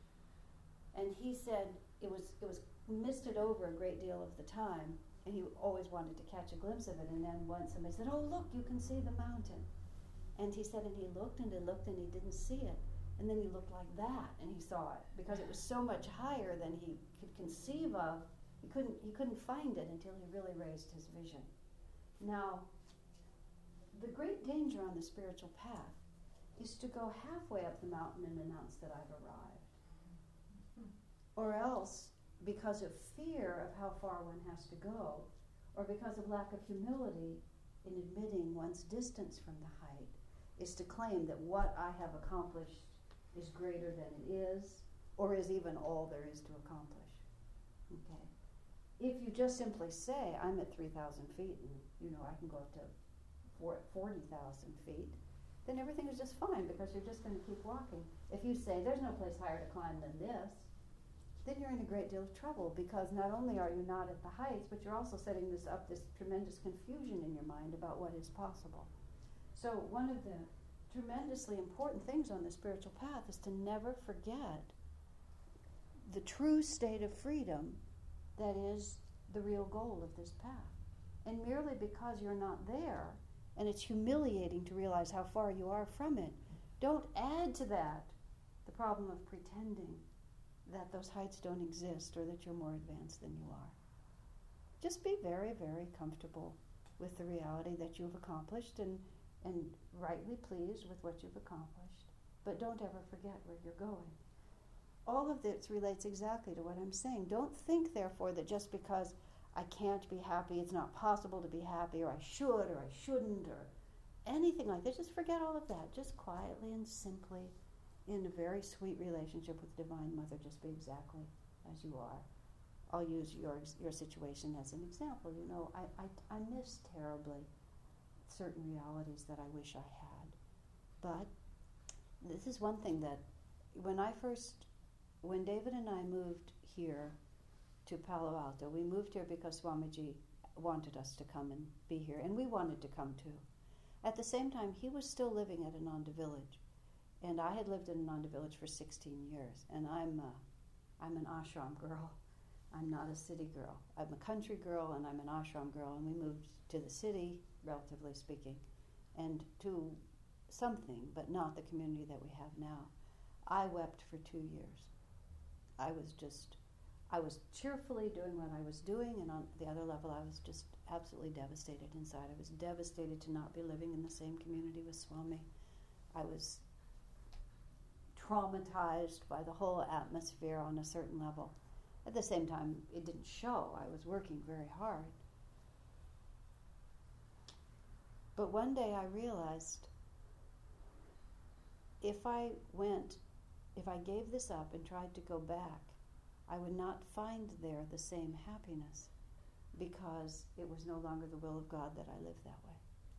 And he said it was misted over a great deal of the time, and he always wanted to catch a glimpse of it. And then once somebody said, "Oh, look, you can see the mountain." And he said, and he looked and he looked and he didn't see it. And then he looked like that and he saw it, because it was so much higher than he could conceive of. He couldn't find it until he really raised his vision. Now, the great danger on the spiritual path is to go halfway up the mountain and announce that I've arrived. Or else, because of fear of how far one has to go, or because of lack of humility in admitting one's distance from the height, is to claim that what I have accomplished is greater than it is, or is even all there is to accomplish. Okay. If you just simply say, I'm at 3,000 feet and I can go up to 40,000 feet, then everything is just fine, because you're just going to keep walking. If you say, there's no place higher to climb than this, then you're in a great deal of trouble, because not only are you not at the heights, but you're also setting this tremendous confusion in your mind about what is possible. So one of the tremendously important things on the spiritual path is to never forget the true state of freedom that is the real goal of this path. And merely because you're not there, and it's humiliating to realize how far you are from it, don't add to that the problem of pretending that those heights don't exist or that you're more advanced than you are. Just be very, very comfortable with the reality that you've accomplished and rightly pleased with what you've accomplished, but don't ever forget where you're going. All of this relates exactly to what I'm saying. Don't think, therefore, that just because I can't be happy, it's not possible to be happy, or I should or I shouldn't, or anything like that. Just forget all of that. Just quietly and simply, in a very sweet relationship with Divine Mother, just be exactly as you are. I'll use your situation as an example. I miss terribly certain realities that I wish I had. But this is one thing that when David and I moved here to Palo Alto, we moved here because Swamiji wanted us to come and be here, and we wanted to come too. At the same time, he was still living at Ananda Village, and I had lived in Ananda Village for 16 years, and I'm an ashram girl. I'm not a city girl. I'm a country girl, and I'm an ashram girl, and we moved to the city, relatively speaking, and to something, but not the community that we have now. I wept for 2 years. I was cheerfully doing what I was doing, and on the other level, I was just absolutely devastated inside. I was devastated to not be living in the same community with Swami. I was traumatized by the whole atmosphere on a certain level. At the same time, it didn't show. I was working very hard. But one day I realized if I gave this up and tried to go back, I would not find there the same happiness, because it was no longer the will of God that I live that way.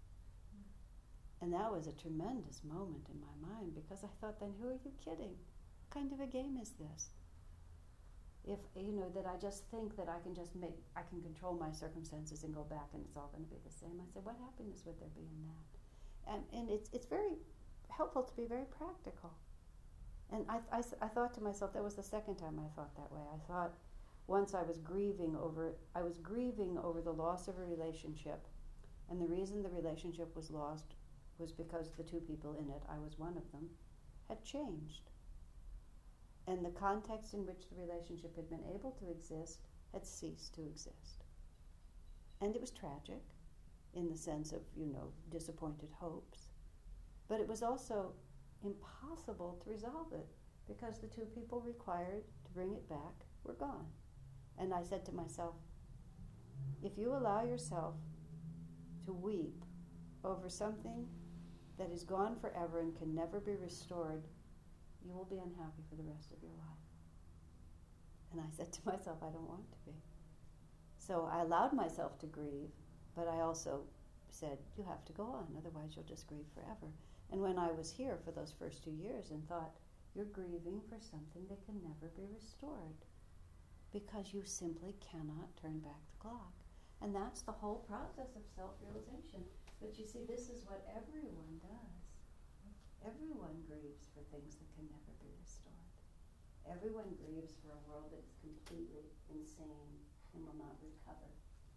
And that was a tremendous moment in my mind, because I thought, then who are you kidding? What kind of a game is this? If, that I just think that I can control my circumstances and go back and it's all going to be the same. I said, what happiness would there be in that? And it's very helpful to be very practical. And I thought to myself, that was the second time I thought that way. I thought once I was grieving over the loss of a relationship, and the reason the relationship was lost was because the two people in it, I was one of them, had changed. And the context in which the relationship had been able to exist had ceased to exist. And it was tragic, in the sense of, disappointed hopes. But it was also impossible to resolve it, because the two people required to bring it back were gone. And I said to myself, if you allow yourself to weep over something that is gone forever and can never be restored, you will be unhappy for the rest of your life. And I said to myself, I don't want to be. So I allowed myself to grieve, but I also said, you have to go on, otherwise you'll just grieve forever. And when I was here for those first 2 years and thought, you're grieving for something that can never be restored, because you simply cannot turn back the clock. And that's the whole process of self-realization. But you see, this is what everyone does. Everyone grieves for things that can never be restored. Everyone grieves for a world that is completely insane and will not recover.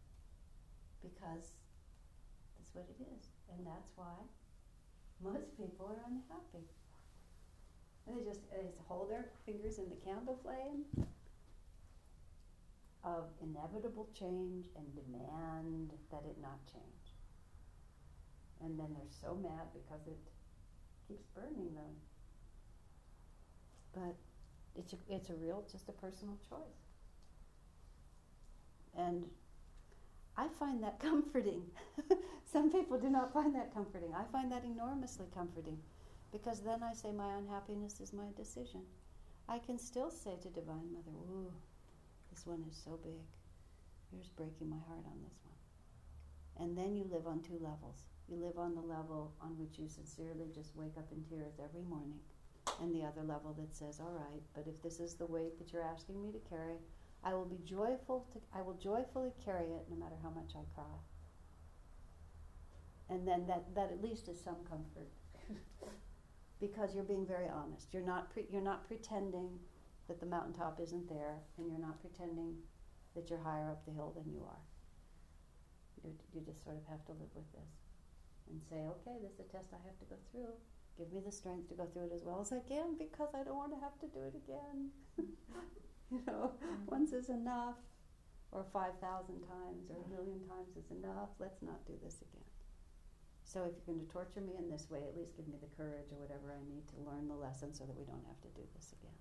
Because that's what it is. And that's why most people are unhappy. And they just hold their fingers in the candle flame of inevitable change and demand that it not change. And then they're so mad because it keeps burning them. But it's just a personal choice. And I find that comforting. Some people do not find that comforting. I find that enormously comforting, because then I say my unhappiness is my decision. I can still say to Divine Mother, ooh, this one is so big. You're just breaking my heart on this one. And then you live on two levels. You live on the level on which you sincerely just wake up in tears every morning, and the other level that says, all right, but if this is the weight that you're asking me to carry, I will joyfully carry it no matter how much I cry. And then that at least is some comfort. Because you're being very honest. You're not pretending that the mountaintop isn't there, and you're not pretending that you're higher up the hill than you are. You just sort of have to live with this and say, okay, this is a test I have to go through. Give me the strength to go through it as well as I can, because I don't want to have to do it again. Once is enough, or 5,000 times, or 1,000,000 times is enough. Let's not do this again. So if you're going to torture me in this way, at least give me the courage or whatever I need to learn the lesson so that we don't have to do this again.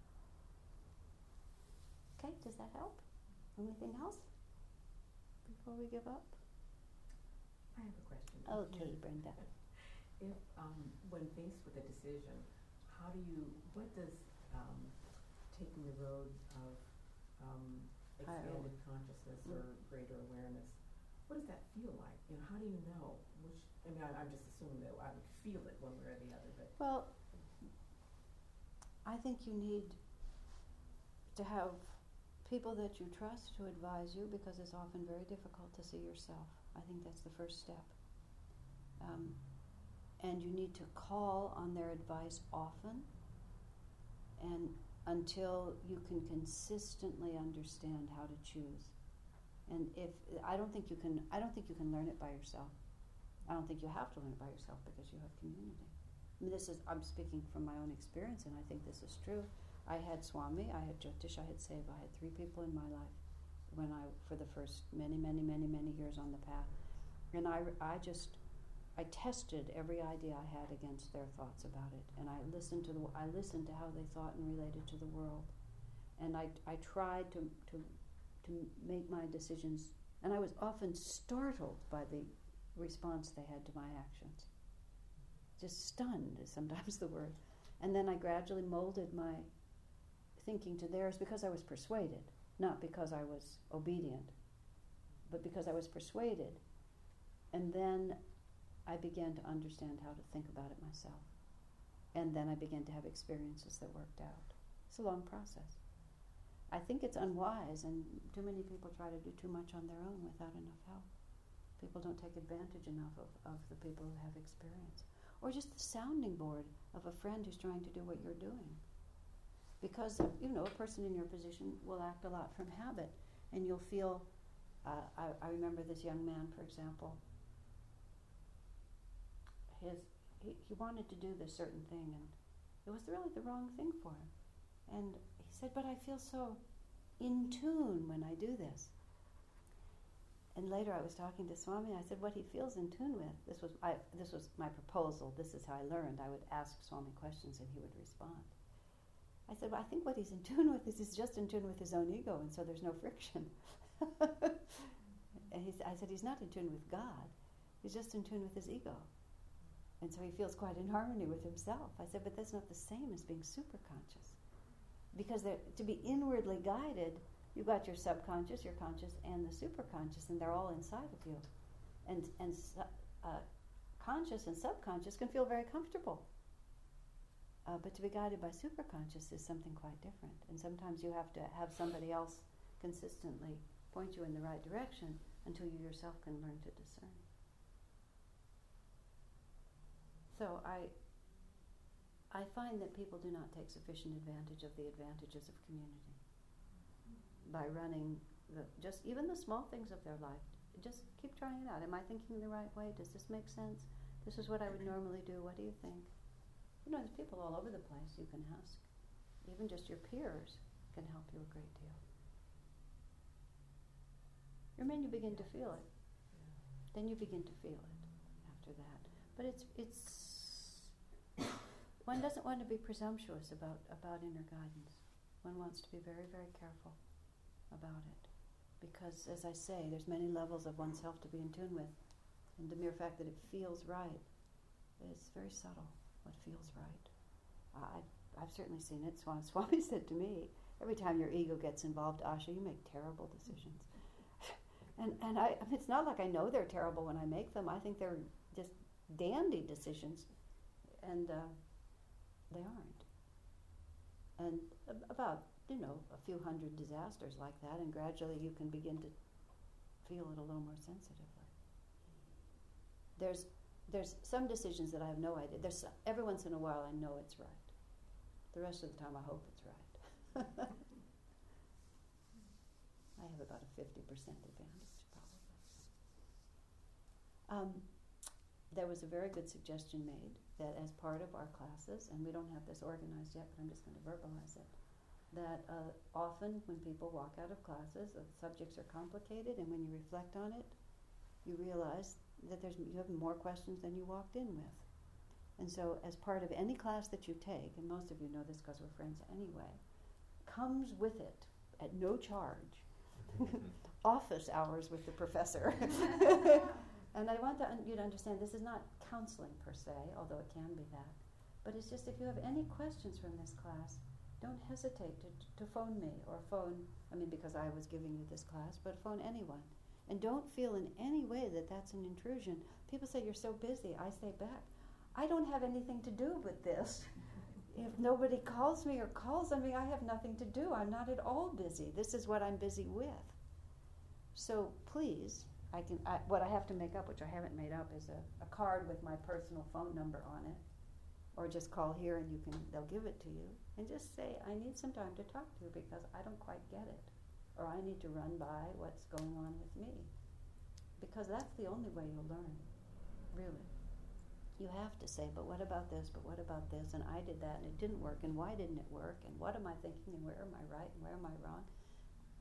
Okay, does that help? Anything else before we give up? I have a question. Okay, Brenda. If, when faced with a decision, what does taking the road of expanded consciousness or greater awareness, what does that feel like? How do you know which? I'm just assuming that I would feel it one way or the other, but. Well, I think you need to have people that you trust to advise you, because it's often very difficult to see yourself. I think that's the first step. And you need to call on their advice often, and until you can consistently understand how to choose. And I don't think you can learn it by yourself. I don't think you have to learn it by yourself, because you have community. I'm speaking from my own experience, and I think this is true. I had Swami, I had Jyotish, I had Seva. I had 3 people in my life for the first many, many, many, many years on the path. And I I tested every idea I had against their thoughts about it, and I listened to how they thought and related to the world, and I tried to make my decisions, and I was often startled by the response they had to my actions. Just stunned is sometimes the word. And then I gradually molded my thinking to theirs because I was persuaded, not because I was obedient, but because I was persuaded. And then I began to understand how to think about it myself. And then I began to have experiences that worked out. It's a long process. I think it's unwise, and too many people try to do too much on their own without enough help. People don't take advantage enough of the people who have experience. Or just the sounding board of a friend who's trying to do what you're doing. Because, a person in your position will act a lot from habit, and you'll feel, I remember this young man, for example, he wanted to do this certain thing, and it was really the wrong thing for him. And he said, but I feel so in tune when I do this. And later I was talking to Swami, and I said what he feels in tune with, this was my proposal, this is how I learned. I would ask Swami questions and he would respond. I said, well, I think what he's in tune with is he's just in tune with his own ego, and so there's no friction. And I said, he's not in tune with God, he's just in tune with his ego. And so he feels quite in harmony with himself. I said, but that's not the same as being super conscious. Because to be inwardly guided, you've got your subconscious, your conscious, and the superconscious, and they're all inside of you. And conscious and subconscious can feel very comfortable. But to be guided by superconscious is something quite different. And sometimes you have to have somebody else consistently point you in the right direction until you yourself can learn to discern. So I find that people do not take sufficient advantage of the advantages of community by running even the small things of their life. Just keep trying it out. Am I thinking the right way? Does this make sense? This is what I would normally do. What do you think? There's people all over the place you can ask. Even just your peers can help you a great deal. And then you begin to feel it. Then you begin to feel it after that. But it's one doesn't want to be presumptuous about inner guidance. One wants to be very, very careful about it. Because, as I say, there's many levels of oneself to be in tune with. And the mere fact that it feels right is very subtle, what feels right. I've certainly seen it. Swami said to me, every time your ego gets involved, Asha, you make terrible decisions. And it's not like I know they're terrible when I make them. I think they're just dandy decisions. And they aren't. And about, a few hundred disasters like that, and gradually you can begin to feel it a little more sensitively. There's some decisions that I have no idea. Every once in a while I know it's right. The rest of the time I hope it's right. I have about a 50% advantage, probably. There was a very good suggestion made that as part of our classes, and we don't have this organized yet, but I'm just going to verbalize it, that often when people walk out of classes, the subjects are complicated, and when you reflect on it, you realize that you have more questions than you walked in with. And so as part of any class that you take, and most of you know this because we're friends anyway, comes with it, at no charge, office hours with the professor. And I want you to understand this is not counseling per se, although it can be that. But it's just if you have any questions from this class, don't hesitate to phone me or because I was giving you this class, but phone anyone. And don't feel in any way that that's an intrusion. People say, you're so busy. I say back, I don't have anything to do with this. If nobody calls me or calls on me, I have nothing to do. I'm not at all busy. This is what I'm busy with. So please, what I have to make up, which I haven't made up, is a card with my personal phone number on it. Or just call here and they'll give it to you. And just say, I need some time to talk to you because I don't quite get it. Or I need to run by what's going on with me. Because that's the only way you'll learn, really. You have to say, but what about this, but what about this, and I did that and it didn't work, and why didn't it work, and what am I thinking, and where am I right, and where am I wrong?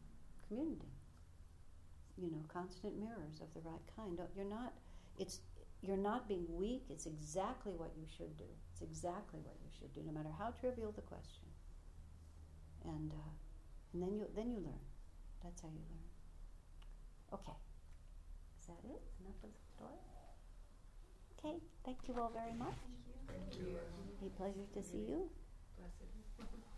Community. Constant mirrors of the right kind. you're not being weak. It's exactly what you should do. It's exactly what you should do, no matter how trivial the question. And then you learn. That's how you learn. Okay. Is that it? Enough of the story? Okay. Thank you all very much. Thank you. Thank you. A pleasure to see you. Blessed.